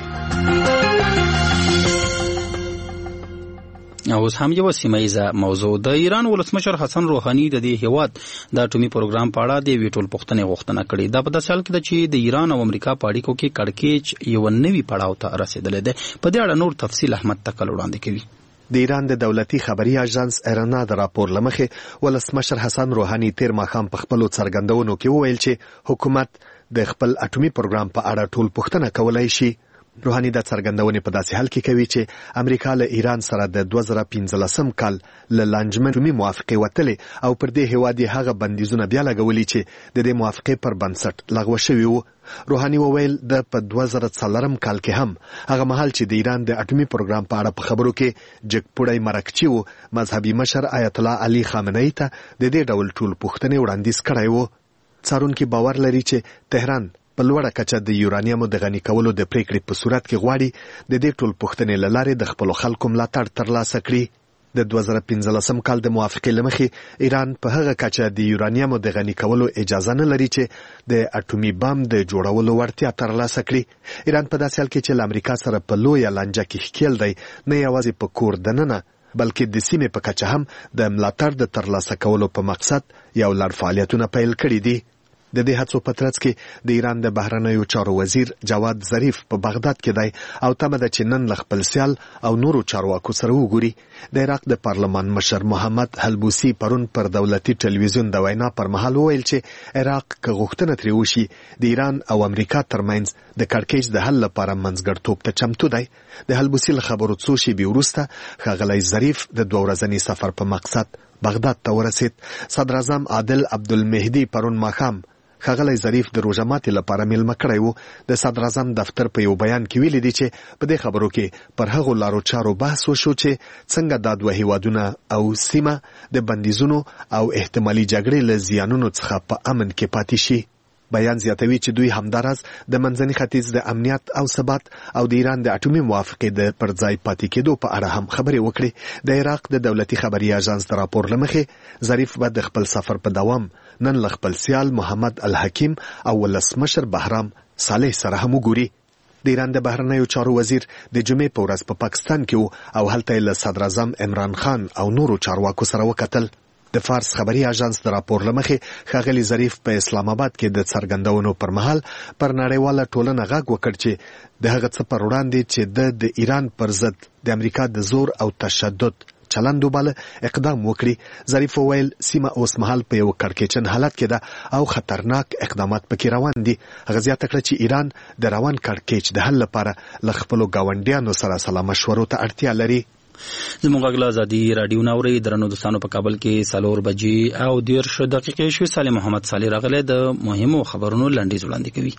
اوس هم یو سیمایزه موضوع. د ایران ولسمشر حسن روحاني د دې هیواد د اټومي پروګرام په اړه د ویټول پوښتنې غوښتنه کړې. دا په داسې حال کې ده چې د ایران او امریکا په اړیکو کې کړکېچ یو نوي پړاو ته رسېدلی دی. په دې اړه نور تفصیل احمد تکل وړاندې کوي. د ایران د دولتي خبري اژانس ایرنا د راپور لمخې ولسمشر حسن روحاني تیر ماښام په خپلو څرګندونو کې وویل چې حکومت د خپل اټومي پروګرام په اړه ټول پوښتنه کولای شي. روحاني د څرګندونې په داسې حال کې کوي چې امریکا له ایران سره د 2015 کال له لانجمن اټومي موافقې وتلې او پر دې هیواد یې هغه بندیزونه بیا لګولي چې د دې موافقې پر بنسټ لغوه شوي وو. روحاني وویل د په 2004 کال کې هم هغه مهال چې د ایران د اټومي پروګرام په اړه په خبرو کې جګپوړی مرکچي وو، مذهبي مشر آیت الله علي خامنه‌ای ته د دې ډول ټول پوښتنې وړاندیز کړی وو. څارونکي باور لري چې تهران په لوړه کچه د یورانیمو د غني کولو د پریکړې په صورت کې غواړي د دې ټول پوښتنې له لارې د خپلو خلکو ملاتړ ترلاسه کړي. د 2015 کال د موافقې له مخې ایران په هغه کچه د یورانیمو د غني کولو اجازه نه لري چې د اټومي بم د جوړولو وړتیا ترلاسه کړي. ایران په داسې حال کې چې له امریکا سره په لویه لانجه کې ښکیل دی، نه یوازې په کور دننه بلکې د سیمې په کچه هم د ملاتړ د ترلاسه کولو په مقصد یو لړ فعالیتونه پیل کړي دي. د دې هڅو په ترڅ کې د ایران د بهرنیو چارو وزیر جواد ظریف په بغداد کې دی او تمه ده چې نن له خپل سیال او نورو چارواکو سره وګوري. د عراق د پارلمان مشر محمد حلبوسی پرون پر دولتي ټلویزیون د وینا پر مهال وویل چې عراق که غوښتنه ترې وشي د ایران او امریکا ترمنځ د کړکېچ د حل لپاره منځګړیتوب ته چمتو دی. د حلبوسی له خبرو څو شېبې وروسته ښاغلی ظریف د 2 ورځني سفر په مقصد بغداد ته ورسید. صدر اعظم عادل عبدالمهدي پرون ماښام ښاغلی ظریف د روژه ماتې لپاره میلمه کړی و. د صدر اعظم دفتر په یو بیان کې ویلي دي چې په دې خبرو کې پر هغو لارو چارو بحث وشو چې څنګه دا دوه هیوادونه او سیمه د بندیزونو او احتمالي جګړې له زیانونو څخه په امن کې پاتې شي. بیان زیاتوي چې دوی همداراز د منځني ختیځ د امنیت او ثبات او د ایران د اټومي موافقې د پرځای پاتې کېدو په اړه هم خبرې وکړي. د عراق د دولتي خبري اژانس د راپور له مخې ظریف به د خپل سفر په دوام نن له خپل سیال محمد الحکیم او ولسمشر بهرام صالح سره هم وګوري. د ایران د بهرنیو چارو وزیر د جمعې په ورځ په پاکستان کې و او هلته له صدر اعظم عمران خان او نورو چارواکو سره وکتل. د فارس خبري اژانس د راپور لمخې ښاغلي ظریف په اسلام آباد کې د څرګندونو پر مهال پر نړیواله ټولنه غږ وکړ چې د هغه څه پر وړاندې چې د ایران پر ضد د امریکا د زور او تشدد چلند وباله اقدام وکړي. ظریف وویل سیمه اوس مهال په یو کړکېچن حالت کې ده او خطرناک اقدامات پکې روان دي. هغه زیاته کړه چې ایران د روان کړکېچ د حل لپاره له خپلو ګاونډیانو سره سلا مشورو ته اړتیا لري. زموږ غږ ازادي رادیو ناوري درنو دوستانو په کابل کې 4 بجې او 10 دقیقې شوې. سالم محمد صالح راغلی د مهمو خبرونو لنډیز وړاندې کوي.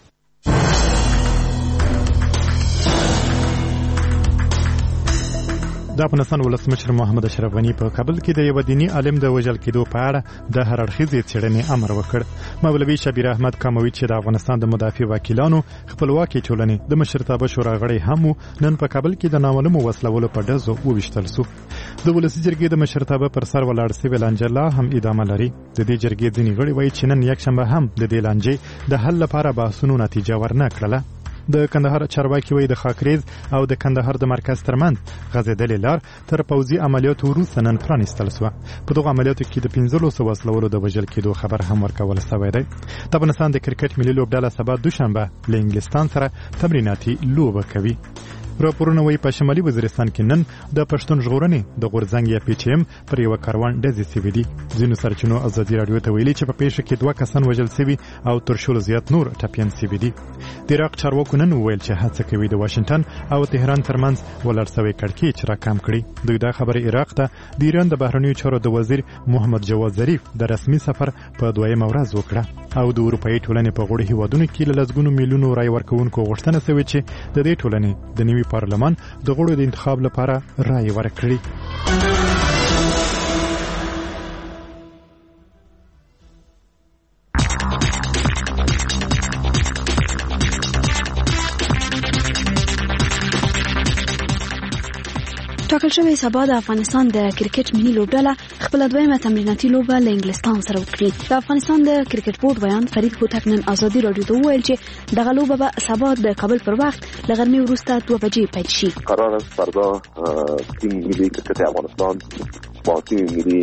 د افغانستان ولسمشر محمد اشرف غنی په کابل کې د یو دینی عالم د وژل کېدو په اړه د هر اړخیزې څېړنې امر وکړ. مولوي شبیر احمد کاموي چې د افغانستان د مدافع وکیلانو خپلواکي ټولنې د مشرتابه شورا غړی هم نن په کابل کې د نامعلومو وسلوالو په ډزو وویشتل سو. د ولسي جرګې د مشرتابه پر سر ولاړ سوي لانجه لا هم ادامه لري. د دې جرګې ځینې غړي وایي چې نن یکشنبه هم د دې لانجې د حل لپاره بحثونو نتیجه ورنه کړله. د کندهار چارواکي وایي د خاکریز او د کندهار د مرکز ترمنځ غځېدلې لار تر پوځي عملیاتو وروسته نن پرانیستل سوه. په دغو عملیاتو کې د 1500 وسلوالو د وژل کېدو خبر هم ورکول سوی دی. د افغانستان د کرکټ ملي لوبډله سبا دوشنبه له انګلستان سره تمریناتي لوبه کوي. راپورونه وایي په شمالي وزیرستان کې نن د پښتون ژغورنې د غورځنګ یا PTM پر یو کاروان ډزې سوي دي. ځینو سرچینو ازادي راډیو ته ویلي چې په پیښه کې 2 کسان وژل سوي او تر شلو زیات نور ټپیان سوي دي. د عراق چارواکو نن وویل چې هڅه کوي د واشنګټن او تهران ترمنځ ولاړ سوی کړکېچ راکم کړي. دوی دا خبره عراق ته د ایران د بهرنیو چارو د وزیر محمد جواد ظریف د رسمي سفر په 2مه ورځ وکړه او د اروپایي ټولنې په غړو هیوادونو کې له لسګونو میلیونو رای ورکوونکو غوښتنه شوې چې د دې ټولنې د نوي پارلمان د غړو د انتخاب لپاره رای ورکړي. ټاکل شوی سبا د افغانستان د کرکټ ملي لوبډله خپل دویمه تمریناتي لوبه له انګلستان سره وکړي. د افغانستان د کرکټ بورډ بیان فرید هوتک نن ازادي راډیو ته وویل چې دغه لوبه به سبا د کابل پر وخت له غرمې وروسته 2 بجې پیل شي. قرار است فردا تیم ملی کرکٹ افغانستان با تیم ملی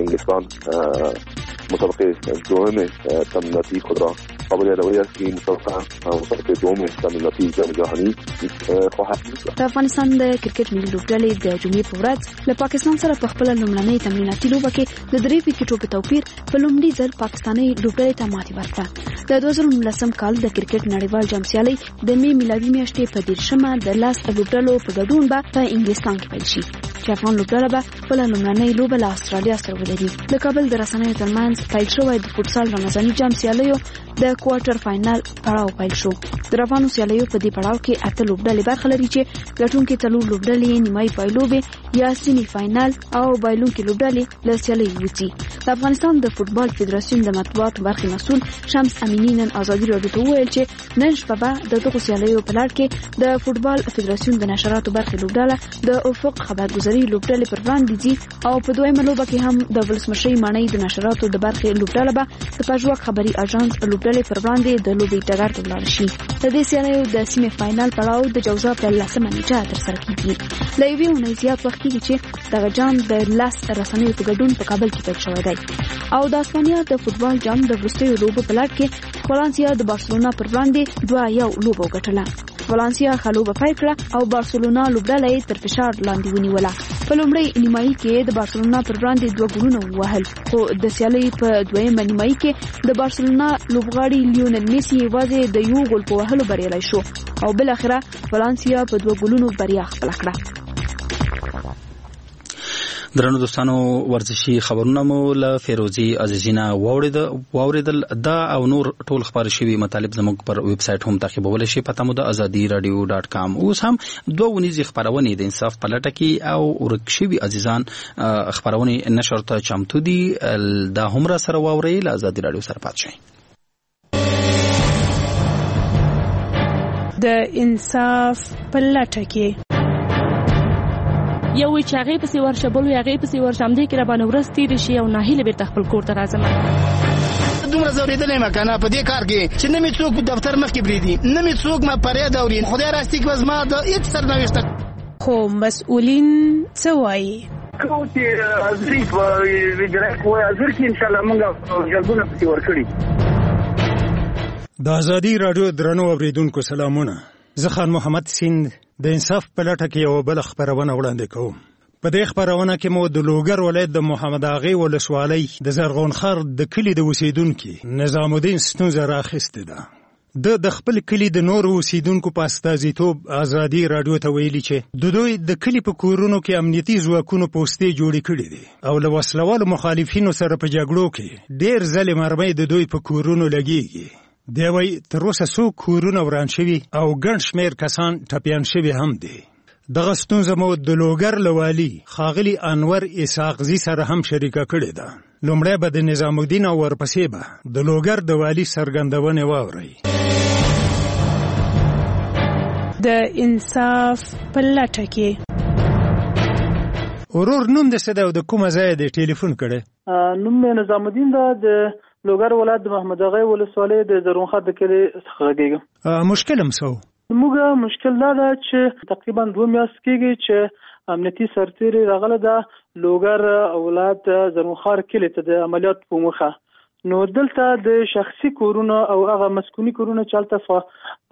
انگلستان مسابقه دوم تمریناتی خود را قابل روی است که مسابقه دوم تمریناتی جام جهانی خواهد بود. د افغانستان د کرکټ ملي لوبډلې د جمعې په ورځ له پاکستان سره په خپل لومړنۍ تمریناتي لوبه کې د 3 وکټو په توپیر په لومړي ځل پاکستاني لوبډلې ته ماتې ورکړه. د 2019 کال د کرکټ نړیوال جام سیالي د می میلادي میاشتې په 10مه د لاس لوبډلو په ګډون به په انګلستان کې پیل شي چې افغان لوبډله به خپل لومړنۍ لوبه له استرالیا سره ولري. د کابل د رسنیو ترمنځ پیل شوی د فوټسال رمضاني جام سیالیو د کوارټر فائنل پړاو پیل شو. د روانو سیالیو په دې پړاو کې 8 لوبډلې برخه لري چې ګټونکي 3 لوبډلې نیمایي پایلوبې یا سیمي فائنل او بایلونکي لوبډلې له سیالیو وځي. د افغانستان د فوتبال فدراسیون د مطبوعاتو برخې مسؤل شمس امینی نن ازادي راډیو ته وویل چې نن شپه د دغو سیالیو په لړ کې د فوتبال فدراسیون د نشراتو برخې لوبډله د افق خبرګزاري لوبډلې پر وړاندې ځي او په دویمه لوبه کې هم د ولسمشي مانی د نشراتو د برخې لوبډله به د پژواک خبري اژانس لوبډلې پر وړاندې د لوبې ټغر ته ولاړ شي. د دې سیالیو د سیمه فائنل پړاو د جوزا په 10مه نیټه ترسره کیږي. له یوې اونۍ زیات وخت کېږي چې دغه جام د لاس رسنیو په ګډون په کابل کې پیل شوی دی او د اسپانیا د فوتبال جام د وروستیو لوبو په لړ کې والنسیا د بارسلونا پر وړاندې 2-1 لوبه وګټله. والنسیا خلوبه پیل کړه او بارسلونا لوبډله تر فشار لاندې ونیوله. په لومړۍ نیمایي کې د بارسلونا پر وړاندې 2 ګولونه ووهل خو د سیالۍ په دویمه نیمایي کې د بارسلونا لوبغاړي لیونل میسی یوازې د 1 ګول په وهلو بریالی شو او بل اخره والنسیا په 2 ګولونو بریا خپله کړه. درنو دوستانو ورزشي خبرونه مو له فیروزي عزیزینا واوریدل دا او نور ټول خبر شوی مطالب زموږ پر ویب سټ هم تعقیبول شي پته مو د azadiradio.com. اوس هم 2 ونیزي خبرونه د انصاف په لټه کې او ورکشي عزیزان خبرونه نشر ته چمتو دي دا هم را سره واوري له azadi radio سره پات شي. د انصاف په لټه کې یو چې هغه په سیور شبل وي هغه په سیور شامدې کې را باندې ورستې دي شي او ناهیله بیرته خپل کور ته راځم. دومره زوریدلې ما کنه په دې کار کې چې نه می څوک دفتر مخ کې بریدي نه می څوک ما پرې دا ورین خدای راستي کې زما د هیڅ سرنوشت خو مسؤلین څه وایي کوو چې ازري په اجرایه قوه ازر کې ان شاء الله موږ جلبونه پکې ورکړي. د ازادي راډیو درنو اوریدونکو سلامونه. زه خان محمد سیند د انصاف په لټه کې یو بل خبرونه وړاندې کوم. په دې خبرونه کې مو د لوګر ولایت د محمد اغا ولسوالۍ د زرغون خر د کلی د اوسیدونکو نظام الدین ستونزه راخسته ده. د خپل کلی د نور اوسیدونکو په استازیتوب ازادي راډیو ته ویلي چې د دوی د کلی په کورونو کې امنیتي ځواکونو پوسټې جوړې کړې دي او له وسلوالو مخالفینو سره په جګړو کې ډېر ځلې مرمۍ د دوی په کورونو لګېږي. دی وایي تر اوسه څو کورونه وران شوي او ګڼ شمېر کسان ټپیان شوي هم دي. دغه ستونزه مو د لوګر له والي ښاغلي انور اسحاقزي سره هم شریکه کړې ده. لومړی به د نظام الدین او ورپسې به د لوګر د والي څرګندونې واورئ. د انصاف په لټه کې. ورور نوم د څه دی او د کومه ځایه دی ټلیفون کړی؟ نوم مې نظام الدین ده، د لوګر ولایت د محمد اغا ولسوالۍ د زرغون خر د کلي څخه غږیږم. مشکل هم څه و؟ موږ مشکل دا ده چې تقریبا 2 میاشتې کېږي چې امنیتي سرتیري راغله ده لوګر ولایت زرغون خر کلي ته د عملیات په موخه. نو دلته د شخصي کورونه او هغه مسکوني کورونه چالته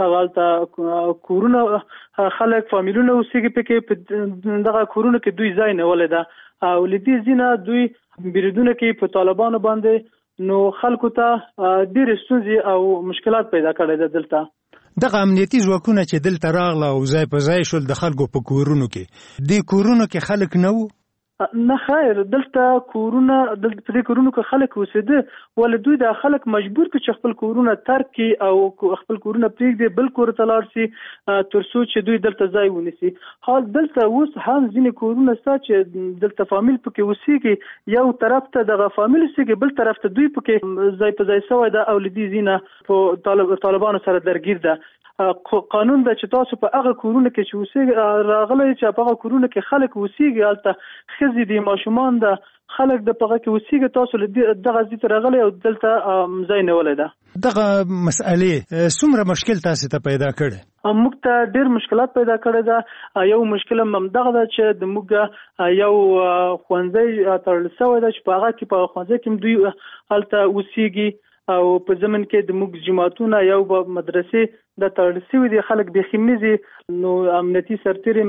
هغه کورونه خلک فامیلونه اوسېږي پکې دغه کورونه کې دوی ځای نیولې ده او لدې ځینه دوی بریدونه کې په طالبانو باندې نو خلکو ته ډېرې ستونزې او مشکلات پیدا کړي ده. دلته دغه امنیتي ځواکونه چې دلته راغله او ځای په ځای شول د خلکو په کورونو کې، دې کورونو کې خلک نه وو؟ نه خیر، دلته کورونه په دې کورونو کې خلک اوسېده ولې دوی د خلک مجبور کړي چې خپل کورونه ترک کړي او خپل کورونه پرېږدي بل کور ته لاړ شي تر څو چې دوی دلته ځای ونیسي. حال دلته اوس هم ځینې کورونه شته چې دلته فامیل پکې اوسېږي، یو طرف ته دغه فامیل اوسېږي بل طرف ته دوی پکې ځای په ځای شوی ده او له دې ځینه په طالبانو سره درګیر ده. قانون ده چې تاسو په هغه کورونه کې چې اوسېږي راغلی چې په هغه کورونه کې خلک اوسېږي هلته ښځې دي ماشومان ده خلک د پغه کې اوسېږي تاسو دغه ځای ته راغلی او دلته ځای نیولی ده. دغه مسئلې څومره مشکل تاسو ته پیدا کړی؟ موږ ته ډېر مشکلات پیدا کړی ده. یو مشکل هم دغه ده چې د موږ یو ښوونځی تړل شوی ده چې په هغه کې په ښوونځی کې دوی هلته اوسېږي او په زمن کې د موږ جماعتونه یو مدرسې د تړل شوي دي خلک بېخي نه نو امنیتي سرتیري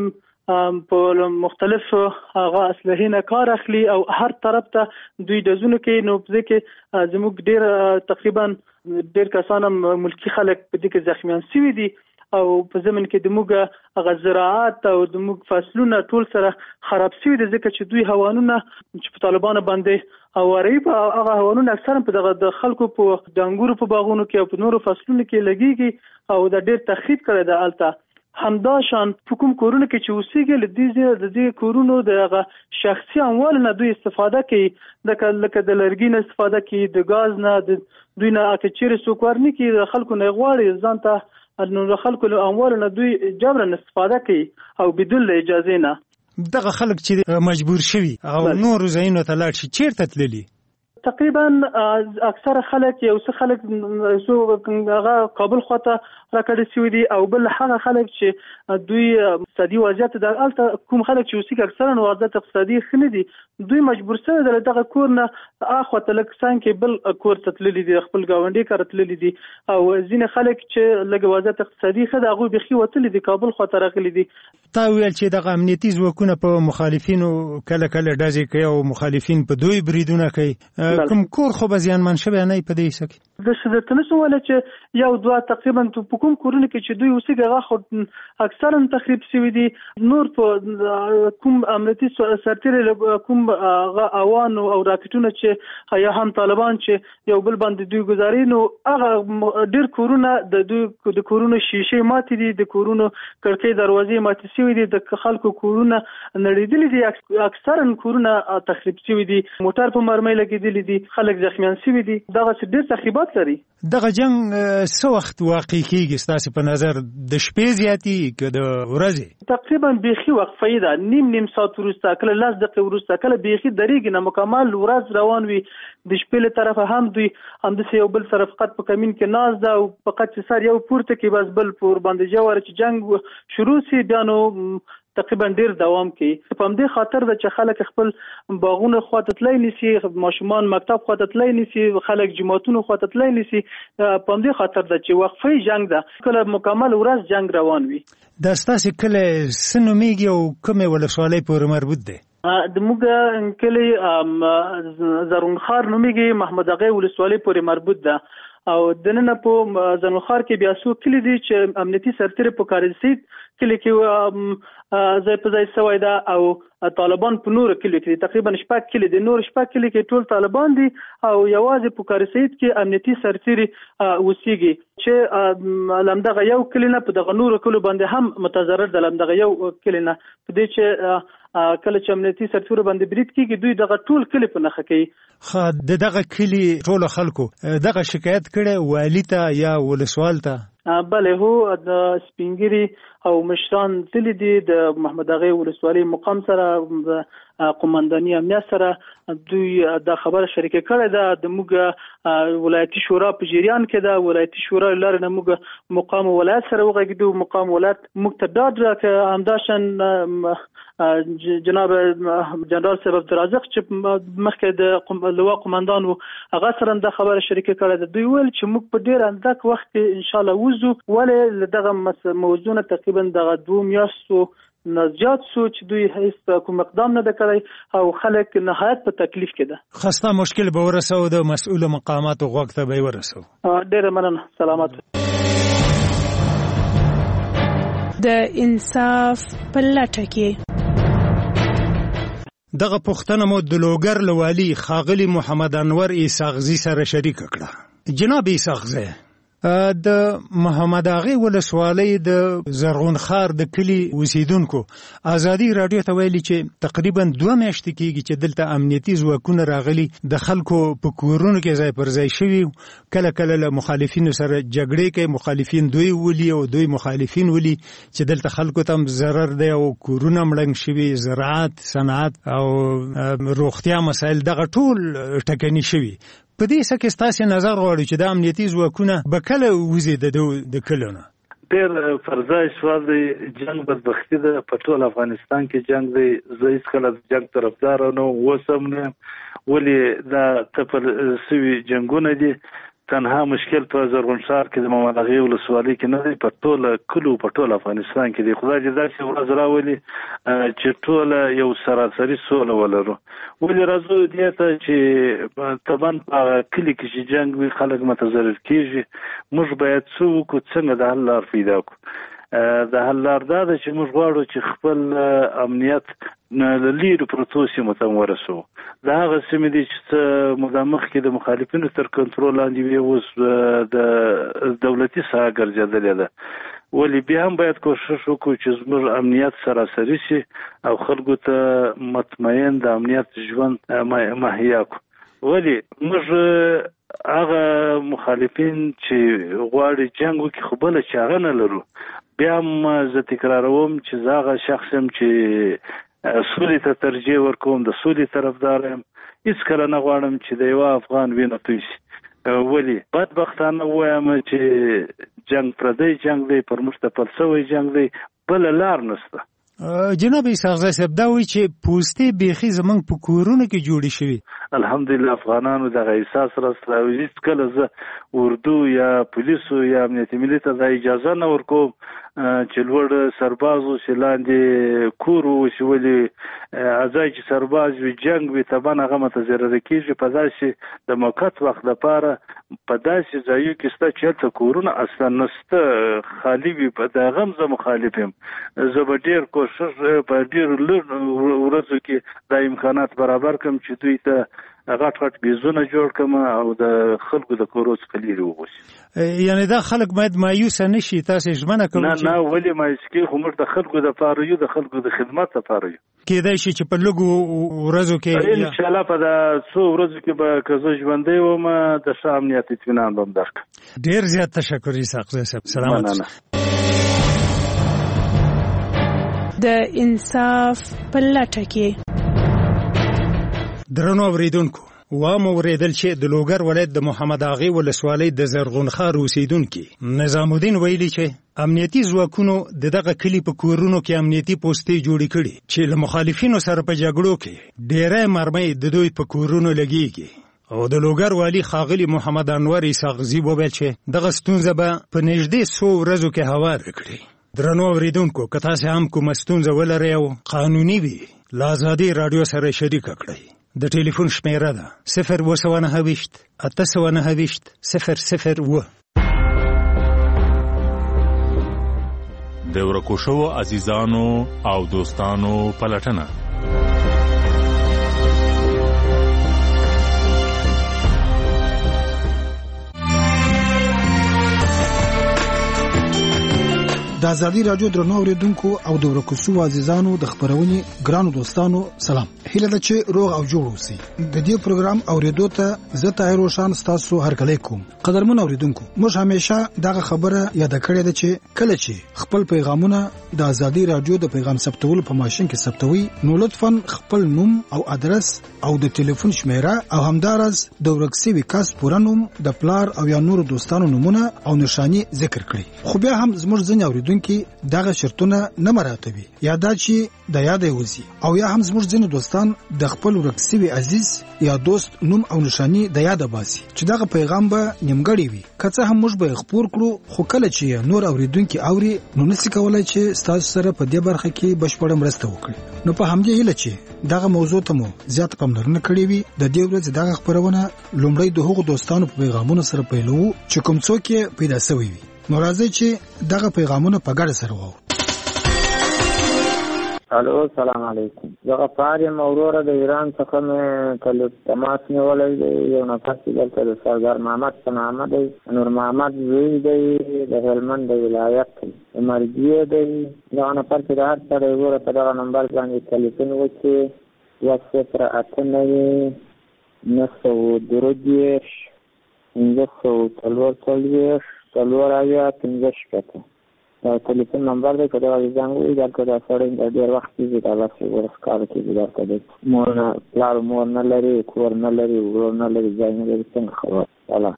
په مختلف هغه اسلحې نه کار اخلي او هر طرف ته دوی ډزونه کوي. نو په دې کې زموږ ډېر تقریبا ډېر کسان هم ملکي خلک په دې کې زخمیان شوي دي او په زمن کې د موږ هغه زراعت او د موږ فصلونه ټول سره خراب شوي دي ځکه چې دوی هوانونه چې په طالبانو باندې اواري په هغه هوانونه اکثرا په دغه د خلکو په د انګورو په باغونو کې او په نورو فصلونو کې لګيږي او دا ډېر تخریب کړی ده. البته همدا شان په کوم کورونه کې چې اوسېږي د دې کورونو د هغه شخصي اموال نه دوی استفاده کوي لکه د لرګي نه استفاده کوي د غاز نه دوی نه اته چیرې څوک ورني کوي د خلکو نه غواړي ځان ته نو خلکو له اموال نه دوی جبرن استفاده کوي او بدون اجازه نه. دغه خلک چې مجبور شوي او نور ځایونو ته لاړ شي چیرته تللي؟ تقریبا اکثر خلک یو څه خلک هغه کابل خواته راکړی شوي دي او بل هغه خلک چې دوی اقتصادي وضعیت د الته کوم خلک چې اوسېږي اکثرا وضعیت اقتصادي ښه نه دي دوی مجبور شوي دي دغه کور نه اخواته لږ څنګ کې بل کور ته تللي دي خپل ګاونډي کار تللي دي او ځینې خلک چې لږ وضعیت اقتصادي ښه ده هغوی بیخي وتلي دي کابل خواته راغلي دي. تا ویل چې دغه امنیتي ځواکونه په مخالفینو کله کله ډزې کوي او مخالفین په دوی بریدونه کوي، کوم کور خو به زیانمن شوی نه په دې حصه کې؟ درته نشم ویلی چې یو دوه تقریبا په کوم کورونه کې چې دوی اوسېږي هغه خو اکثرا تخریب شوي دي. نور په کوم امنیتي سرتیري کوم هغه اوان او راکټونه چې یا هم طالبان چې یو بل باندې دوی ګزاري نو هغه ډېر کورونه د کورونو شیشې ماتې دي، د کورونو کړکۍ دروازې ماتې شوي دي، د خلکو کورونه نړېدلي دي، اکثرا کورونه تخریب شوي دي، موټر په مرمۍ لګېدلي دي، خلک زخمیان شوي دي. دغسې ډېر تخریبات لري. دغه جنگ څه وخت واقع کیږي ستاسو په نظر؟ د شپې زیاتی که د ورځې؟ تقریبا بیخي وقفه ده، نیم ساعت وروسته کله 10 دقیقې وروسته کله بیخي درېږي نه مکمل ورځ روان وي. د شپې له طرفه هم دوی همداسې یو بل طرف فقط په کمین کې ناز ده او فقط چې سر یو پورته کې بس بل پور باندې جوړ چې جنگ شروع شي بیا نو تقریبا ډیر دوام کوي. په همدې خاطر د چې خلک خپل باغونه خواته تللی نسی، ماشومان مکتب خواته تللی نسی، خلک جماعتونو خواته تللی نسی. په همدې خاطر د چې وقفه جنگ ده، کله مکمل ورځ جنگ روان وي. دا ستاسو کله سنومیږي او کومه ولسوالۍ پورې مربوط ده؟ د موږ کلی زرغونخار نومیږي، محمد اغا ولسوالۍ پورې مربوط ده. او دننه په زرغونخار کې بیا څو کلی دي چې امنیتي سرتیري په کارسید کلی کې ځای په ځای سوی ده، او طالبان په نور کلی کې تقریبا شپږ کلی دي. نور شپږ کلی کې ټول طالبان دي او یوازې په کارسید کې امنیتي سرتیري اوسېږي چې لمدغه یو کلی نه په دغه نور کلو باندې هم متضرر ده. لمدغه یو کلی نه په دې چې کله چې امنیتي سرتیرو باندې برید کیږي دوی دغه ټول کلی په نخښه کوي. دغه کلی ټول خلکو دغه شکایت کړي والی ته یا ولسوال ته؟ بله هو د سپینګری او مشران تللی دي د محمد اغا ولسوالۍ مقام سره قومنداني امنیت سره دوی دا خبره شریکه کړې ده. د موږ ولایتي شورا په جریان کې ده، ولایتي شورا لاره نه موږ مقام ولایت سره وغږیدو. مقام ولایت موږ ته ډاډ راکړ همداشان جناب جنرال صاحب عبدالرزاق چې مخکې د لوا قومندان و هغه سره دا خبره شریکه کړې ده. دوی ویل چې موږ په ډېر اندک وخت کې ان شاء الله وځو، ولې دغه موضوع تقریبا دغه 2 میاشتو نزجات سو چې دوی هیڅ کوم اقدام نه کړی او خلک نهایت په تکلیف کې ده. خسته مشکل به ورسو د مسؤل مقاماتو غوږ ته به ورسو. ډېر مننه، سلامات. د انصاف په لټه کې دغه پوښتنه مو د لوګر لوالي خاغلی محمد انور ایساغزي سره شریک کړه. جناب ایساغزي، د محمد اغا ولسوالۍ د زرغونخار د کلی اوسیدونکو ازادي رادیو ته ویلي چې تقریبا 2 میاشتې کېږي چې دلته امنیتي ځواکونه راغلي د خلکو په کورونو کې ځای پر ځای شوي، کله کله له مخالفینو سره جګړې کوي، مخالفین دوی ولي او دوی مخالفین ولي چې دلته خلکو ته ضرر دی او کورونه مړنګ شوي، زراعت، صنعت او روغتیا مسایل دغه ټول ټکني شوي. په دې څه کې ستاسو نظر غواړي چې د امنیتي ځواکونه به کله وځي د کلونه؟ ډېر فرضای سوال دی، جنگ بدبختي ده په ټول افغانستان کې جنگ دی. زه هیڅکله د جنگ طرفدار نه وسم نه، ولې دا تپل سوي جنگونه دي. تنها مشکل په زرغونشار کې د محمد اغا ولسوالۍ کې نه دی، په ټول کلو په ټول افغانستان کې دی. خدای دې داسې ورځ راولي چې ټول یو سراسري سوله ولرو. ولې راځو دې ته چې طبعا په کلی کې چې جنگ وي خلک متضرر کیږي. موږ باید څه وکړو، څنګه د حل لار پیدا کړو. د حل لار دا ده چې موږ غواړو چې خپل امنیت له لیرې پرتو سیمو ته ورسوو. د هغه سیمې دي چې موده مخکې د مخالفینو تر کنټرول لاندې وي، اوس د دولتي ساحه ګرځېدلې ده. ولې بیا هم باید کوشش وکړو چې زموږ امنیت سراسري شي او خلکو ته مطمئن د امنیت ژوند مهیا کړو. ولې موږ هغه مخالفین چې غواړي جنگ وکړي خو بله چاره نه لرو. بیا هم زه تکراروم چې زه هغه شخص یم چې سولې ته ترجیح ورکوم، د سولې طرفدار یم. هېڅکله نه غواړم چې د یوه افغان وینه توی شي. ولې بدبختانه ووایم چې جنگ پردی جنگ دی، پر موږ تپل سوی جنگ دی، بله لار نشته. جناب ایساغزي صاحب دا وایي چې پوستې بیخي زمونږ په کورونو کې جوړې شوي. الحمدلله افغانانو دغه احساس راسره هېڅکله زه اردو یا پولیسو یا امنیتي ملي ته دا اجازه نه ورکوم چې لوړ سرباز اوسي لاندې کور اوسي. ولې ځای چې سرباز وي جنګ وي طبعا هغه متضرره کېږي. په داسې د موقت وخت لپاره په داسې ځایو کې شته چې هلته کورونه اصلا نشته، خالي وي. په د هغه هم زه مخالف یم. زه به ډېر کوشش په ډېرو لږ ورځو کې دا امکانات برابر کړم چې دوی ته غټ غټ بیزونه جوړ کړم او د خلکو د کورو څخه لرې وباسي. یعنې دا خلک باید مایوسه نه شي. تاسې ژمنه کوئ؟ نه ولې مایوس کېږو؟ خو موږ د خلکو دپاره یو، د خلکو د خدمت دپاره یو. کېدای شي چې په لږو ورځو کې انشاءالله په دا څو ورځو کې به که زه ژوندی وم د ښه امنیت اطمینان به م درکړم. ډېر زیات تشکر ایساغزي صاحب. سلامت. د انصاف په لټه کې درنو اوریدونکو، واوریدل چې د لوګر ولایت د محمد اغا ولسوالۍ د زرغونخار اوسیدونکي نظام الدین ویلي چې امنیتي ځواکونو دغه کلی په کورونو کې امنیتي پوسټې جوړې کړي چې له مخالفینو سره په جګړو کې ډېرې مرمۍ د دوی په کورونو لګيږي او د لوګر والی خاغلی محمد انور اسحاقزي وویل چې دغه ستونزه به په نږدې 100 ورځو کې هوار کړي. درنو اوریدونکو که تاسو هم کوم ستونزه ولرئ او قانوني وي لا آزادي رادیو سره شریک کړئ. د ټلیفون شمیره ده 029 829 001. د ورکو شوو عزیزانو او دوستانو پلټنه. د ازادي رادیو درنو اوریدونکو او د ورکو شوو عزیزانو د خبرونې ګرانو دوستانو سلام. هیله ده چې روغ او جوړ اوسئ. د دې پروګرام اوریدو ته زه طاهر روشان ستاسو هرکلی کوم. قدرمن اوریدونکو، موږ همیشه دغه خبره یاد کړې ده چې کله چې خپل پیغامونه د ازادي رادیو د پیغام ثبتولو په ماشين کې ثبتوي نو لطفاً خپل نوم او ادرس او د ټلیفون شمیره او همدارس د ورکسي کس پوره نوم د پلار او یا نور دوستانو نمونه او نشانی ذکر کړئ. خو بیا هم زموږ ځینې اوریدونکو دغه شرطونه نه مراعاتوي یا دا چې د یاد وزي او یا هم زموږ ځینې دوستان د خپل ورکسي عزیز یا دوست نوم او نشانی د یاد باسي چې دغه پیغام به نیمګړی وي. که څه هم موږ به خبر کړو خو کله چې نور اوریدونکو اوري نو نسی کولای چې تاسو سره په دې برخه کې بشپړ مرسته وکړي. نو په همدې هیله چې دغه موضوع ته مو زیات پاملرنه کړې وي د دې ورځې دغه خبرونه لومړی د هغو دوستانو په پیغامونو سره پیلو چې کوم څوک پیدا شوی وي. نو راځي چې دغه پیغامونه په ګډه سره وو. الو السلام علیکم. زه غفار یم اوروره د ایران څخه مې تماس نیولی دی. یو نفر چې دلته د سردار محمد په نامه دی، نور محمد زوی دی، د هلمند د ولایت مرګیه دی. دغه نفر چې د هر سړی وروره په دغه نمبر باندې ټلیفون وکړي 209 910 543 دا ټلیفون نمبر دی. که دغه زنګ وي دلته دا سړی ډېر وخت کېږي دا 10 ورځ کار کوي دلته دی. مور نه پلار مور نه لري، کور نه لري، ورور نه لري، ځای نه لري. څنګه خبر الله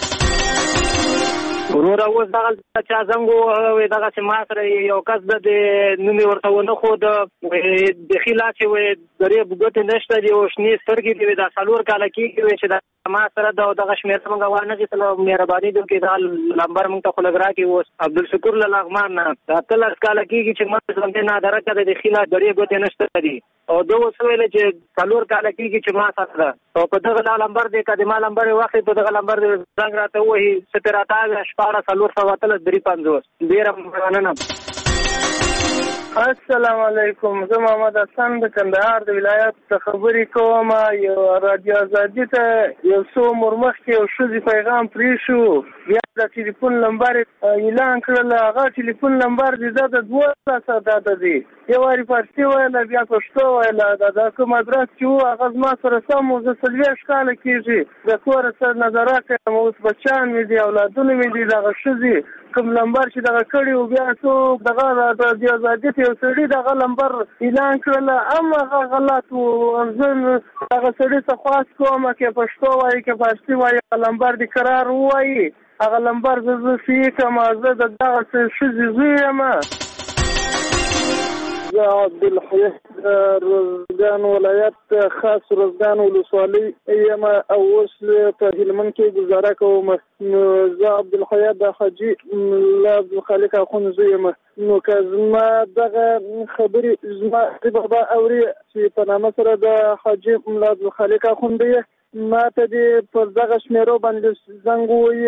وروره اوس دغه چا زنګ ووهه دغسې ما سره یو کس ده د نوم یې ورته ونه ښود بیخي لا چې درې ګوتې نشته دي او شنې سترګې دي دا 4 کاله کېږي چې ما سره دغه شمېره موږ وانخېستله. مهرباني دې وکړئ دغه نمبر موږ ته خو لږ راکړي. اوس عبدالشکور له لغمان نه دا 13 کاله کېږي چې ما ژوندی نادرکه ده بیخي لا درې ګوتې نشته دي او ده اوس ویلې چې 4 کاله کېږي چې ما سره ده او په دغه نمبر دی که د ما نمبر یې واخلي په دغه نمبر زنګ راته ووهي څه پرې راته 14 ډېره مننه. السلام علیکم. زه محمد حسن د کندهار د ولایت څخه خبرې کوم. یو رادیو ازادي ته یو څو عمر مخکې یو ښځې پیغام پرې شو، بیا د ټلیفون نمبر اعلان کړل. هغه ټلیفون نمبر دی د 12 عدد دی. یو واري فارسي ویله بیا پښتو ویله. دا کوم ادرس چې و هغه زما سره سم و. زه 40 کاله کېږي د کوره سره نظره کوم. اوس بچیان مې دي، اولادونه مې دي. دغه ښځې کوم نمبر چې دغه کړي و بیا څوک دغه رادیو ازادي ته یو سړي دغه نمبر اعلان کړل اما هغه غلط و. زه هغه سړي څه خواست کوم که پښتو وایي که فارسي وایي هغه نمبر دې قرار ووایي. هغه نمبر زه صحیح کړم. زه د دغه ښځې زوی یم. زه عبدالحی روزګان ولایت خاص روزګان ولسوالۍ یم او اوس په هلمند کې ګزاره کوم. نو زه عبدالحی د حاجي ملا عبدالخالق اخوند زوی یم. نو که زما دغه خبرې زما بابا اوري چې په نامه سره د حاجي ملا عبدالخالق اخوند دی ما ته دې پر دغه شمېرو باندې زنګ ووهي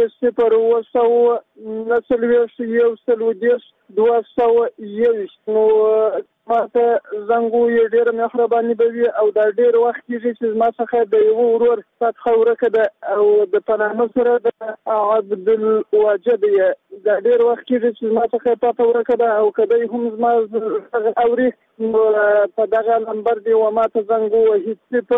0 نو ما ته زنګ ووهي. ډېره مهرباني به وي او دا ډېر وخت کېږي چې زما څخه د یوه ورور فتحه ورکه ده او د په نامه سره د عبدالواجد یې دا ډېر وخت کېږي چې زما څخه فتحه ورکه ده او که دی هم زما اوري نو په دغه نمبر دی و ما ته زنګ ووهي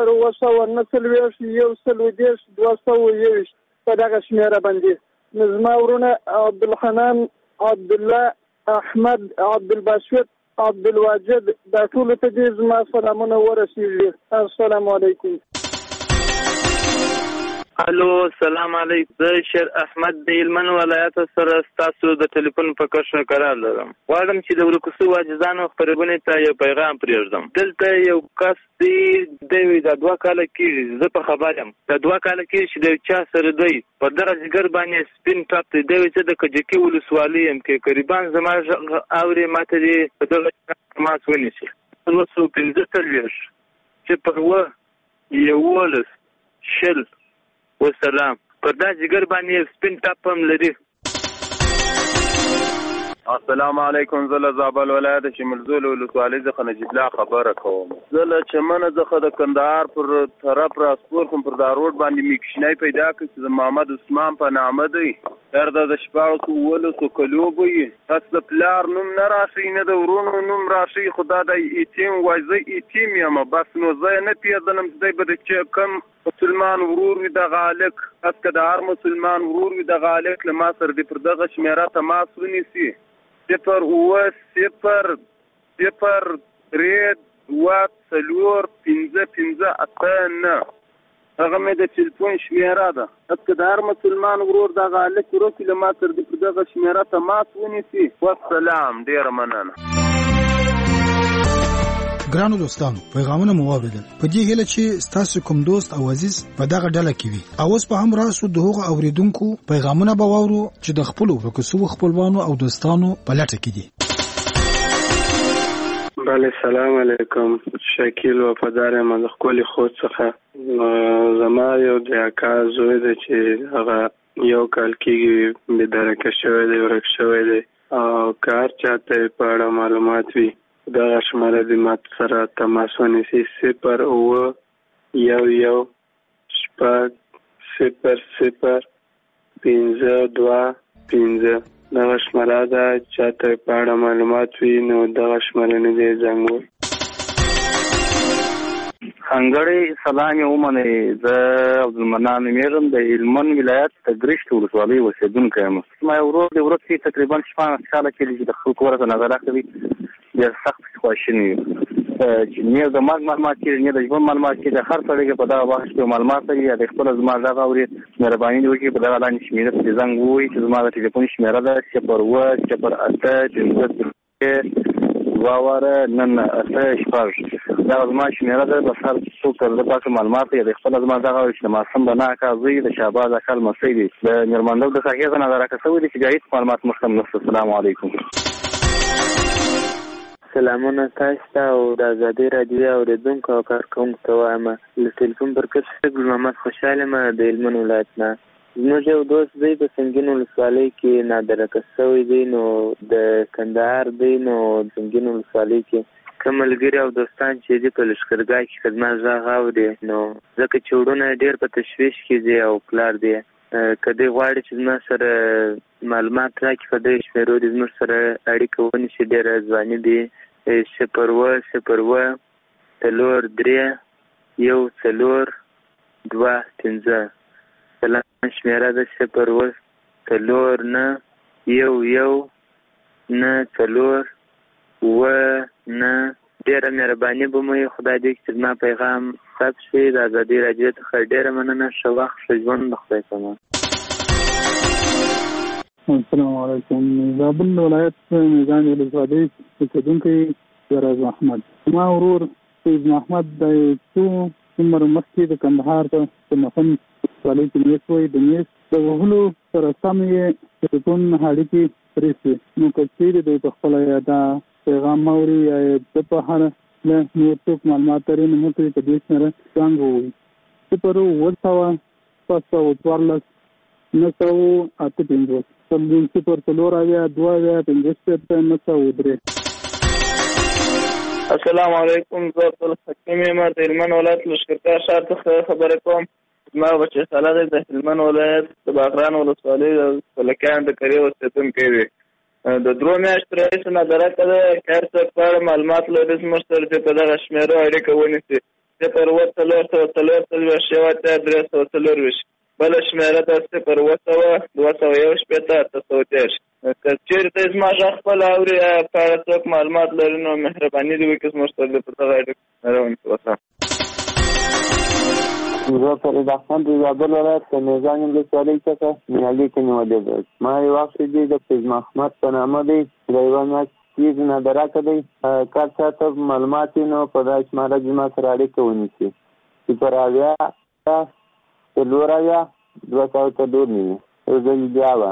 0 په دغه شمېره باندې. نو زما ورونه عبدالحنان، عبدالله، احمد، عبدالباسط، عبدالواجد دا ټول ته دې زما سلامونه ورسېږي. السلام علیکم. الو سلام علیکم. زه شیر احمد د هلمند ولایت سره ستاسو د ټلیفون په کښه قرار لرم. غواړم چې د ورکو شوو عاجزانو خپرونې ته یو پیغام پرېږدم. دلته یو کس دی دا 2 کاله کېږي زه په خبر یم. دا 2 کاله کېږي چې د چا سره دی په دغه جګر باندې سپین ټاپ دی. دی چې د کجکي ولسوالۍ یم کې قریبان زما اورې ماته دی په دغه ماس ونیسي 245 چې پر 11 شل والسلام پر دا جګر باندې سپین ټاپ هم لري. السلام علیکم. زه له زابل ولایت شملزول ولسوالۍ څخه نجیب الله خبره کوم. زه له چمنه څخه د کندهار پر طرف راسپور کوم پر دا روډ باندې میکشنای پیدا کړ چې محمد عثمان په نامه دی. درده د شپاړو ولسو کلو وي. تاسو د پلار نوم نه راشي نه د ورونو نوم راشي. خدا د ایتیم وایزه ایتیم یم بس نو زه نه پیژنم چې به د کم مسلمان ورور وي د غالک اسکه د هر مسلمان ورور وي د غالک له ما سره د پر دغه شمیره تماس ونیسي 0 0 0 3 وات سلور 15 8 هغه مې د ټلیفون شمیره ده. اسکه د هر مسلمان ورور د غالک ورور له ما سره د پر دغه شمیره تماس ونیسي. والسلام. ډیر مننه. ګرانو دوستانو پیغامونه مو واوریدل. په دې هیله چې تاسو کوم دوست او عزیز په دغه ډله کې وي. اوس په هم راسو د هغو اوریدونکو پیغامونه به واورو چې د خپل ورکوسو خپلوانو او دوستانو په لټه کې دي. بله سلام علیکم. شکیل وفادار یم د خپل خود څخه. زما یو د اکا زوی دی چې هغه یو کال کېږي بېدرکه شوی دی ورک شوی دی او کار چاته په اړه معلومات وي دغه شماره د مات سره تماس ونیسي 0 9 1 شپږ 0 0 5 2 5 دغه شماره ده. چاته په اړه معلومات وي نو دغه شماره نه دی زنګ ووهي. ځانګړی سلام یې ومنئ. زه عبدالمنان نومېږم د هلمند ولایت د ګرشت ولسوالۍ اوسېدونکی یم. ما یو ورور دی ورک چې تقریبا 14 کاله کېږي چې د خپل کور ته نظر اخلي ډېر سخت خواشینی یو چې نه د مرګ معلومات کېږي نه د ژوند معلومات کېږي. د هر سړي په دغه وخت کې معلومات لري یا د خپل زما غږ اوري مهرباني وکړي په دغه لاندې شمېره پسې زنګ ووهي چې زما د ټلیفون شمېره ده 0 دا زما شمیره ده. بس هر څوک تر د پاسه معلومات یا د خپل زما دغه چې د ماسم بنا کاوي د شهباز اکل مسعود د نرمندو د صحیح نه راکسوي چې جایز معلومات مخکم نو. السلام علیکم. سلامونه تاسو ته او د آزادۍ راډیو اوریدونکو او کارکوونکو ته وایم. له ټلیفون پر کښ محمد خوشحاله یم د هلمند ولایت نه. زموږ یو دوست دی په سنګین ولسوالۍ کې نادرکه شوی دی نو د کندهار دی نو سنګین ولسوالۍ کې کوم ملګري او دوستان چې دي په لښکرګاه کې خدمت غږ اوري نو ځکه چې وروڼه ډېر په تشویش کې دي او پلار دی که دوی غواړي چې زما سره معلومات راکړي په دې شمیرو دې زموږ سره اړیکه ونیسي. ډېره ځواني دي 0 0 4 3 1 4 2 5 سلام شمیره ده 0 4 9 1 1 4 و نه. ډېره مهرباني به مو خدای دې چې زما پیغام ثبت شي. د ازادۍ راډیو څخه ډېره مننه. ښه وخت ښه ژوند د خدای پامان. السلام علیکم. زابل ولایت میزان ولسوالۍ اوسېدونکی فیروز احمد. زما ورور فیض محمد د څو عمر مخکې د کندهار په مخن ولسوالۍ کې میست وی د میست د وهلو سره سم یې ټلیفون اړیکې پرې شوې نو که چیرې دوی په خپله یا دا پیغام اوري یا د په هر له نور څوک معلومات لري نو موږ په دې سره څنګه ووایو 0 514 985 السلام علیکم. زه عبد الحکیم یم د هلمند ولایت لښکرګاه ښار څخه خبرې کوم. زما بچی ساله دی د هلمند ولایت د باغران ولسوالۍ د فلکیان د کرې اوسېدونکی دی. د 2 میاشتو راهیسې نادرکه ده که هر څوک په اړه معلومات لري زموږ سره چې په دغه شمېرو اړیکه ونیسي 0 340 بله شمېره ده 0 201 813. که چېرې ته زما غږ خپل اوري یا په اړه څوک معلومات لري نو مهرباني دې وکړي زموږ سره په دغه اړیکه ونیسي. زه فرید احمد د زابل ولایت د میزان ولسوالۍ څخه نیالګي کې نیولې ده. ما یو وخت دی د فیض محمد په نامه دی د یوه میاشت کېږي نه درکه دی کار چاته معلومات وي نو په دا شماره زما سره اړیکه ونیسي 080 294 یو ځل بیا وه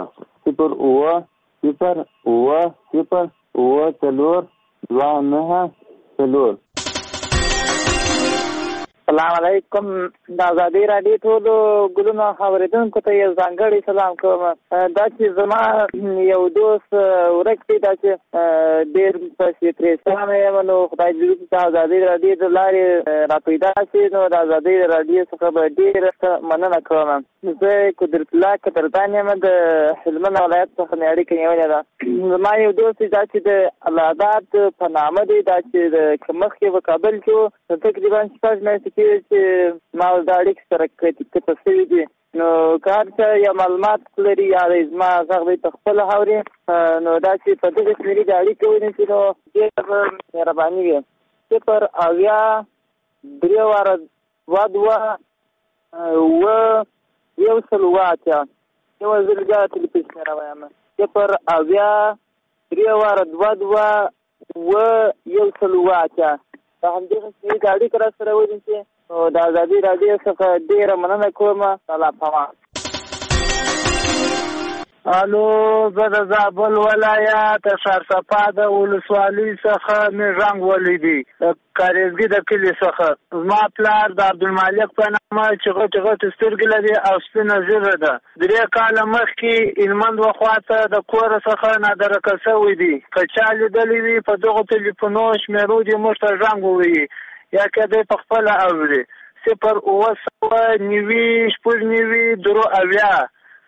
080 السلام علیکم. د ازادي راډیو ټولو ګلونو خبرېدونکو ته یو ځانګړی سلام کوم. دا چې زما یو دوست ورک دی دا چې ډېر پسې پریشانه یم نو خدای دې وکړي چې ازادي راډیو د لارې راپیدا شي نو د ازادي راډیو څخه به ډېره مننه کوم. زه قدرت الله کتردان یم د هلمند ولایت څخه مې اړیکه نیولې ده. زما یو دوست دا چې د العادات په نامه دی دا چې مخکې په کابل کې و تقریبا 6 میاشتې چې ما د اړیکې سره کته شوي دي نو کار چې یا معلومات لري یا زما غږ دی په خپل اوري نو دا چې په دغه شمیرې د اړیکې ونیسي نو ډېر مهرباني وي. 080 یو ځل بیا تلیفون راوایم 080 په همدغه شمیرې د اړیکې را سره ونیسي نو د ازادي راډیو څخه ډېره مننه کوم. سلام. الو زه د زابل ولایت شارصفا د ولسوالۍ څخه مې رنګ ولیدي د کاریزګي د کلي څخه. زما پلار د عبدالمالک په نامه چې غټې سترګې لري او سپینه ږیره ده. 3 کاله مخکې هلمند وخواته د کور څخه نادرکه شوی دي. که چا لیدلی وي په دغو ټلیفونو شمېرو دې موږ ته رنګ ووایي یا که دی په خپله اوري 080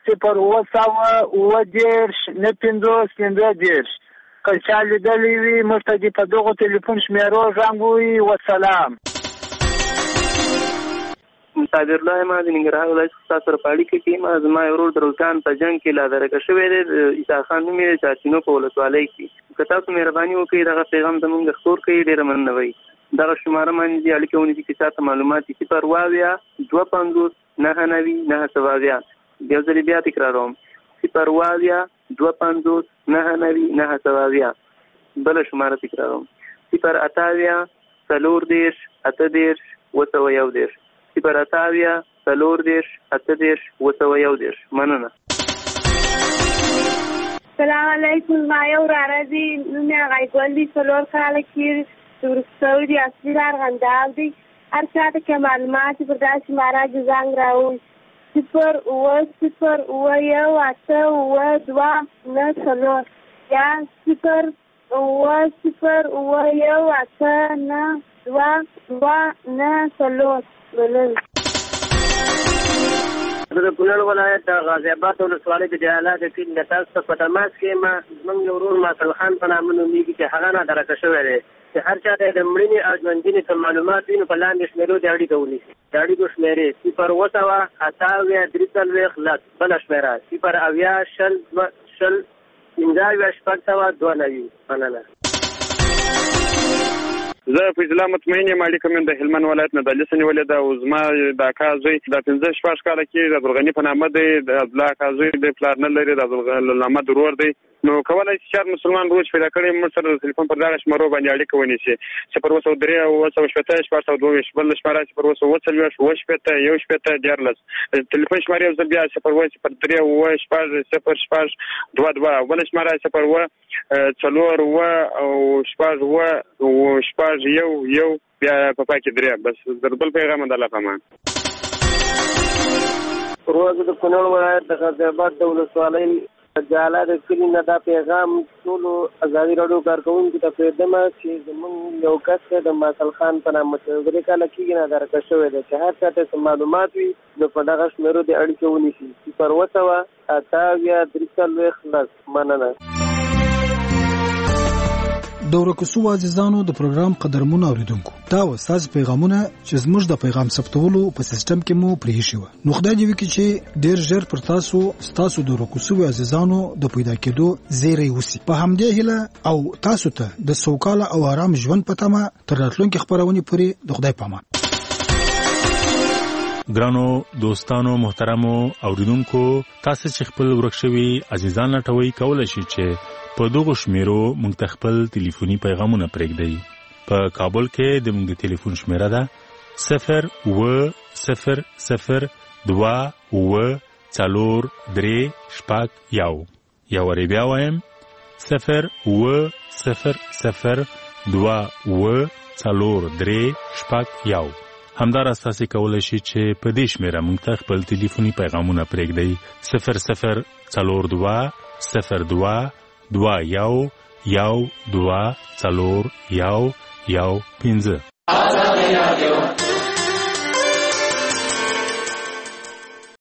080 که چا لیدلی وي موږ ته دې په دغو ټلیفون شمېرو رنګ ووایي. وسلام. صابر الله ما د ننګرهار ولایت څخه سره په اړیکه کې ما زما یو ورور د روزګان په جنګ کې لا درکه شوی دی عیسی خان نوم یې چارچینو په ولسوالۍ کې. که تاسو مهرباني وکړئ دغه پیغام زموږ خپور کړئ ډېره مننه وي. دغه شماره باندې اړیکه ونیسئ چې چاته معلومات وي 080 250 999 یو ځل بیا تکراروم 080 250 999 بله شماره تکراروم 080 410 810 211 080 410 810 211 مننه. السلام علیکم. ما یو راځي نو مې غایګول دي څلور کاله کې ورسته دي اصلي ارغنداو دي هر چاته کې معلومات پر داسې مهاراج زنګ راوړي 080 یا 080 زه د کونړ ولایت د غازي آباد ولسوالۍ د جلاله د کلي له تاسو څخه په تماس کې ما زموږ یو ورور ماسل خان په نامه نومېږي چې هغه نادرکه شوی دی چې هر چا ته د مړینې او ژوندینې څه معلومات وي نو په لاندې شمېرو د اړیکه ونیسي. د اړیکو شمېرې 080 بله شمېره 080 مننه. زه فیض الله مطمئن یم اړیکه مې د هلمند ولایت نه د لیسه نیولې ده او زما د اکا زوی د 15 کاله کې د عبدالغني په نامه دی د عبدالله اکا زوی د پلار نه لري د عبدالحمد ورور دی نو کولی شي چې مسلمان روج پیدا کړي موږ سره د تلیفون پر دغه شمارو باندې اړیکه ونیسي 080 بل شماره 080 تلیفون شماره یو ځل بیا 080 بل شماره 080 یو بیا په پاکي دریا بس دربل پیغام د الله پامان. روز د کونړ ولایت د غازي آباد د ولسوالۍ جاله د کلي نه دا پیغام ټولو ازادي راډیو کارکوونکو ته پرېږدم چې زموږ یو کس د ماسل خان په نامه 3 کاله کېږي نادرکه شوی دی چې هر چا ته څه معلومات وي نو په دغه شمېرو د اړیکې ونیسي 080 مننه. د ورکوسو عزیزانو د پروګرام قدرمن اوریدونکو دا وساز پیغامونه چې زموږ د پیغام ثبتولو په سیستم کې مو پرې شو نو خدای دې وکړي چې ډیر ژر پر تاسو د ورکوسو عزیزانو د پیدا کېدو زیری وسی په همدې هله او تاسو ته د سوکاله او آرام ژوند په تمه تر راتلونکي خبرونه پورې د خدای پامان. ګرانو دوستانو محترمو اوریدونکو تاسو چې خپل ورک شوي عزیزان لټوي کولای شئ چې په دغه شمیرو موږ ته خپل ټلیفوني پیغامونه پرېږدئ. په کابل کې د موږ د ټلیفون شمیره ده 0800243 یا وری بیا وایم 0800243 همدار تاسو کولای شئ چې په دې شمیره موږ ته خپل ټلیفوني پیغامونه پرېږدئ 0020221 15.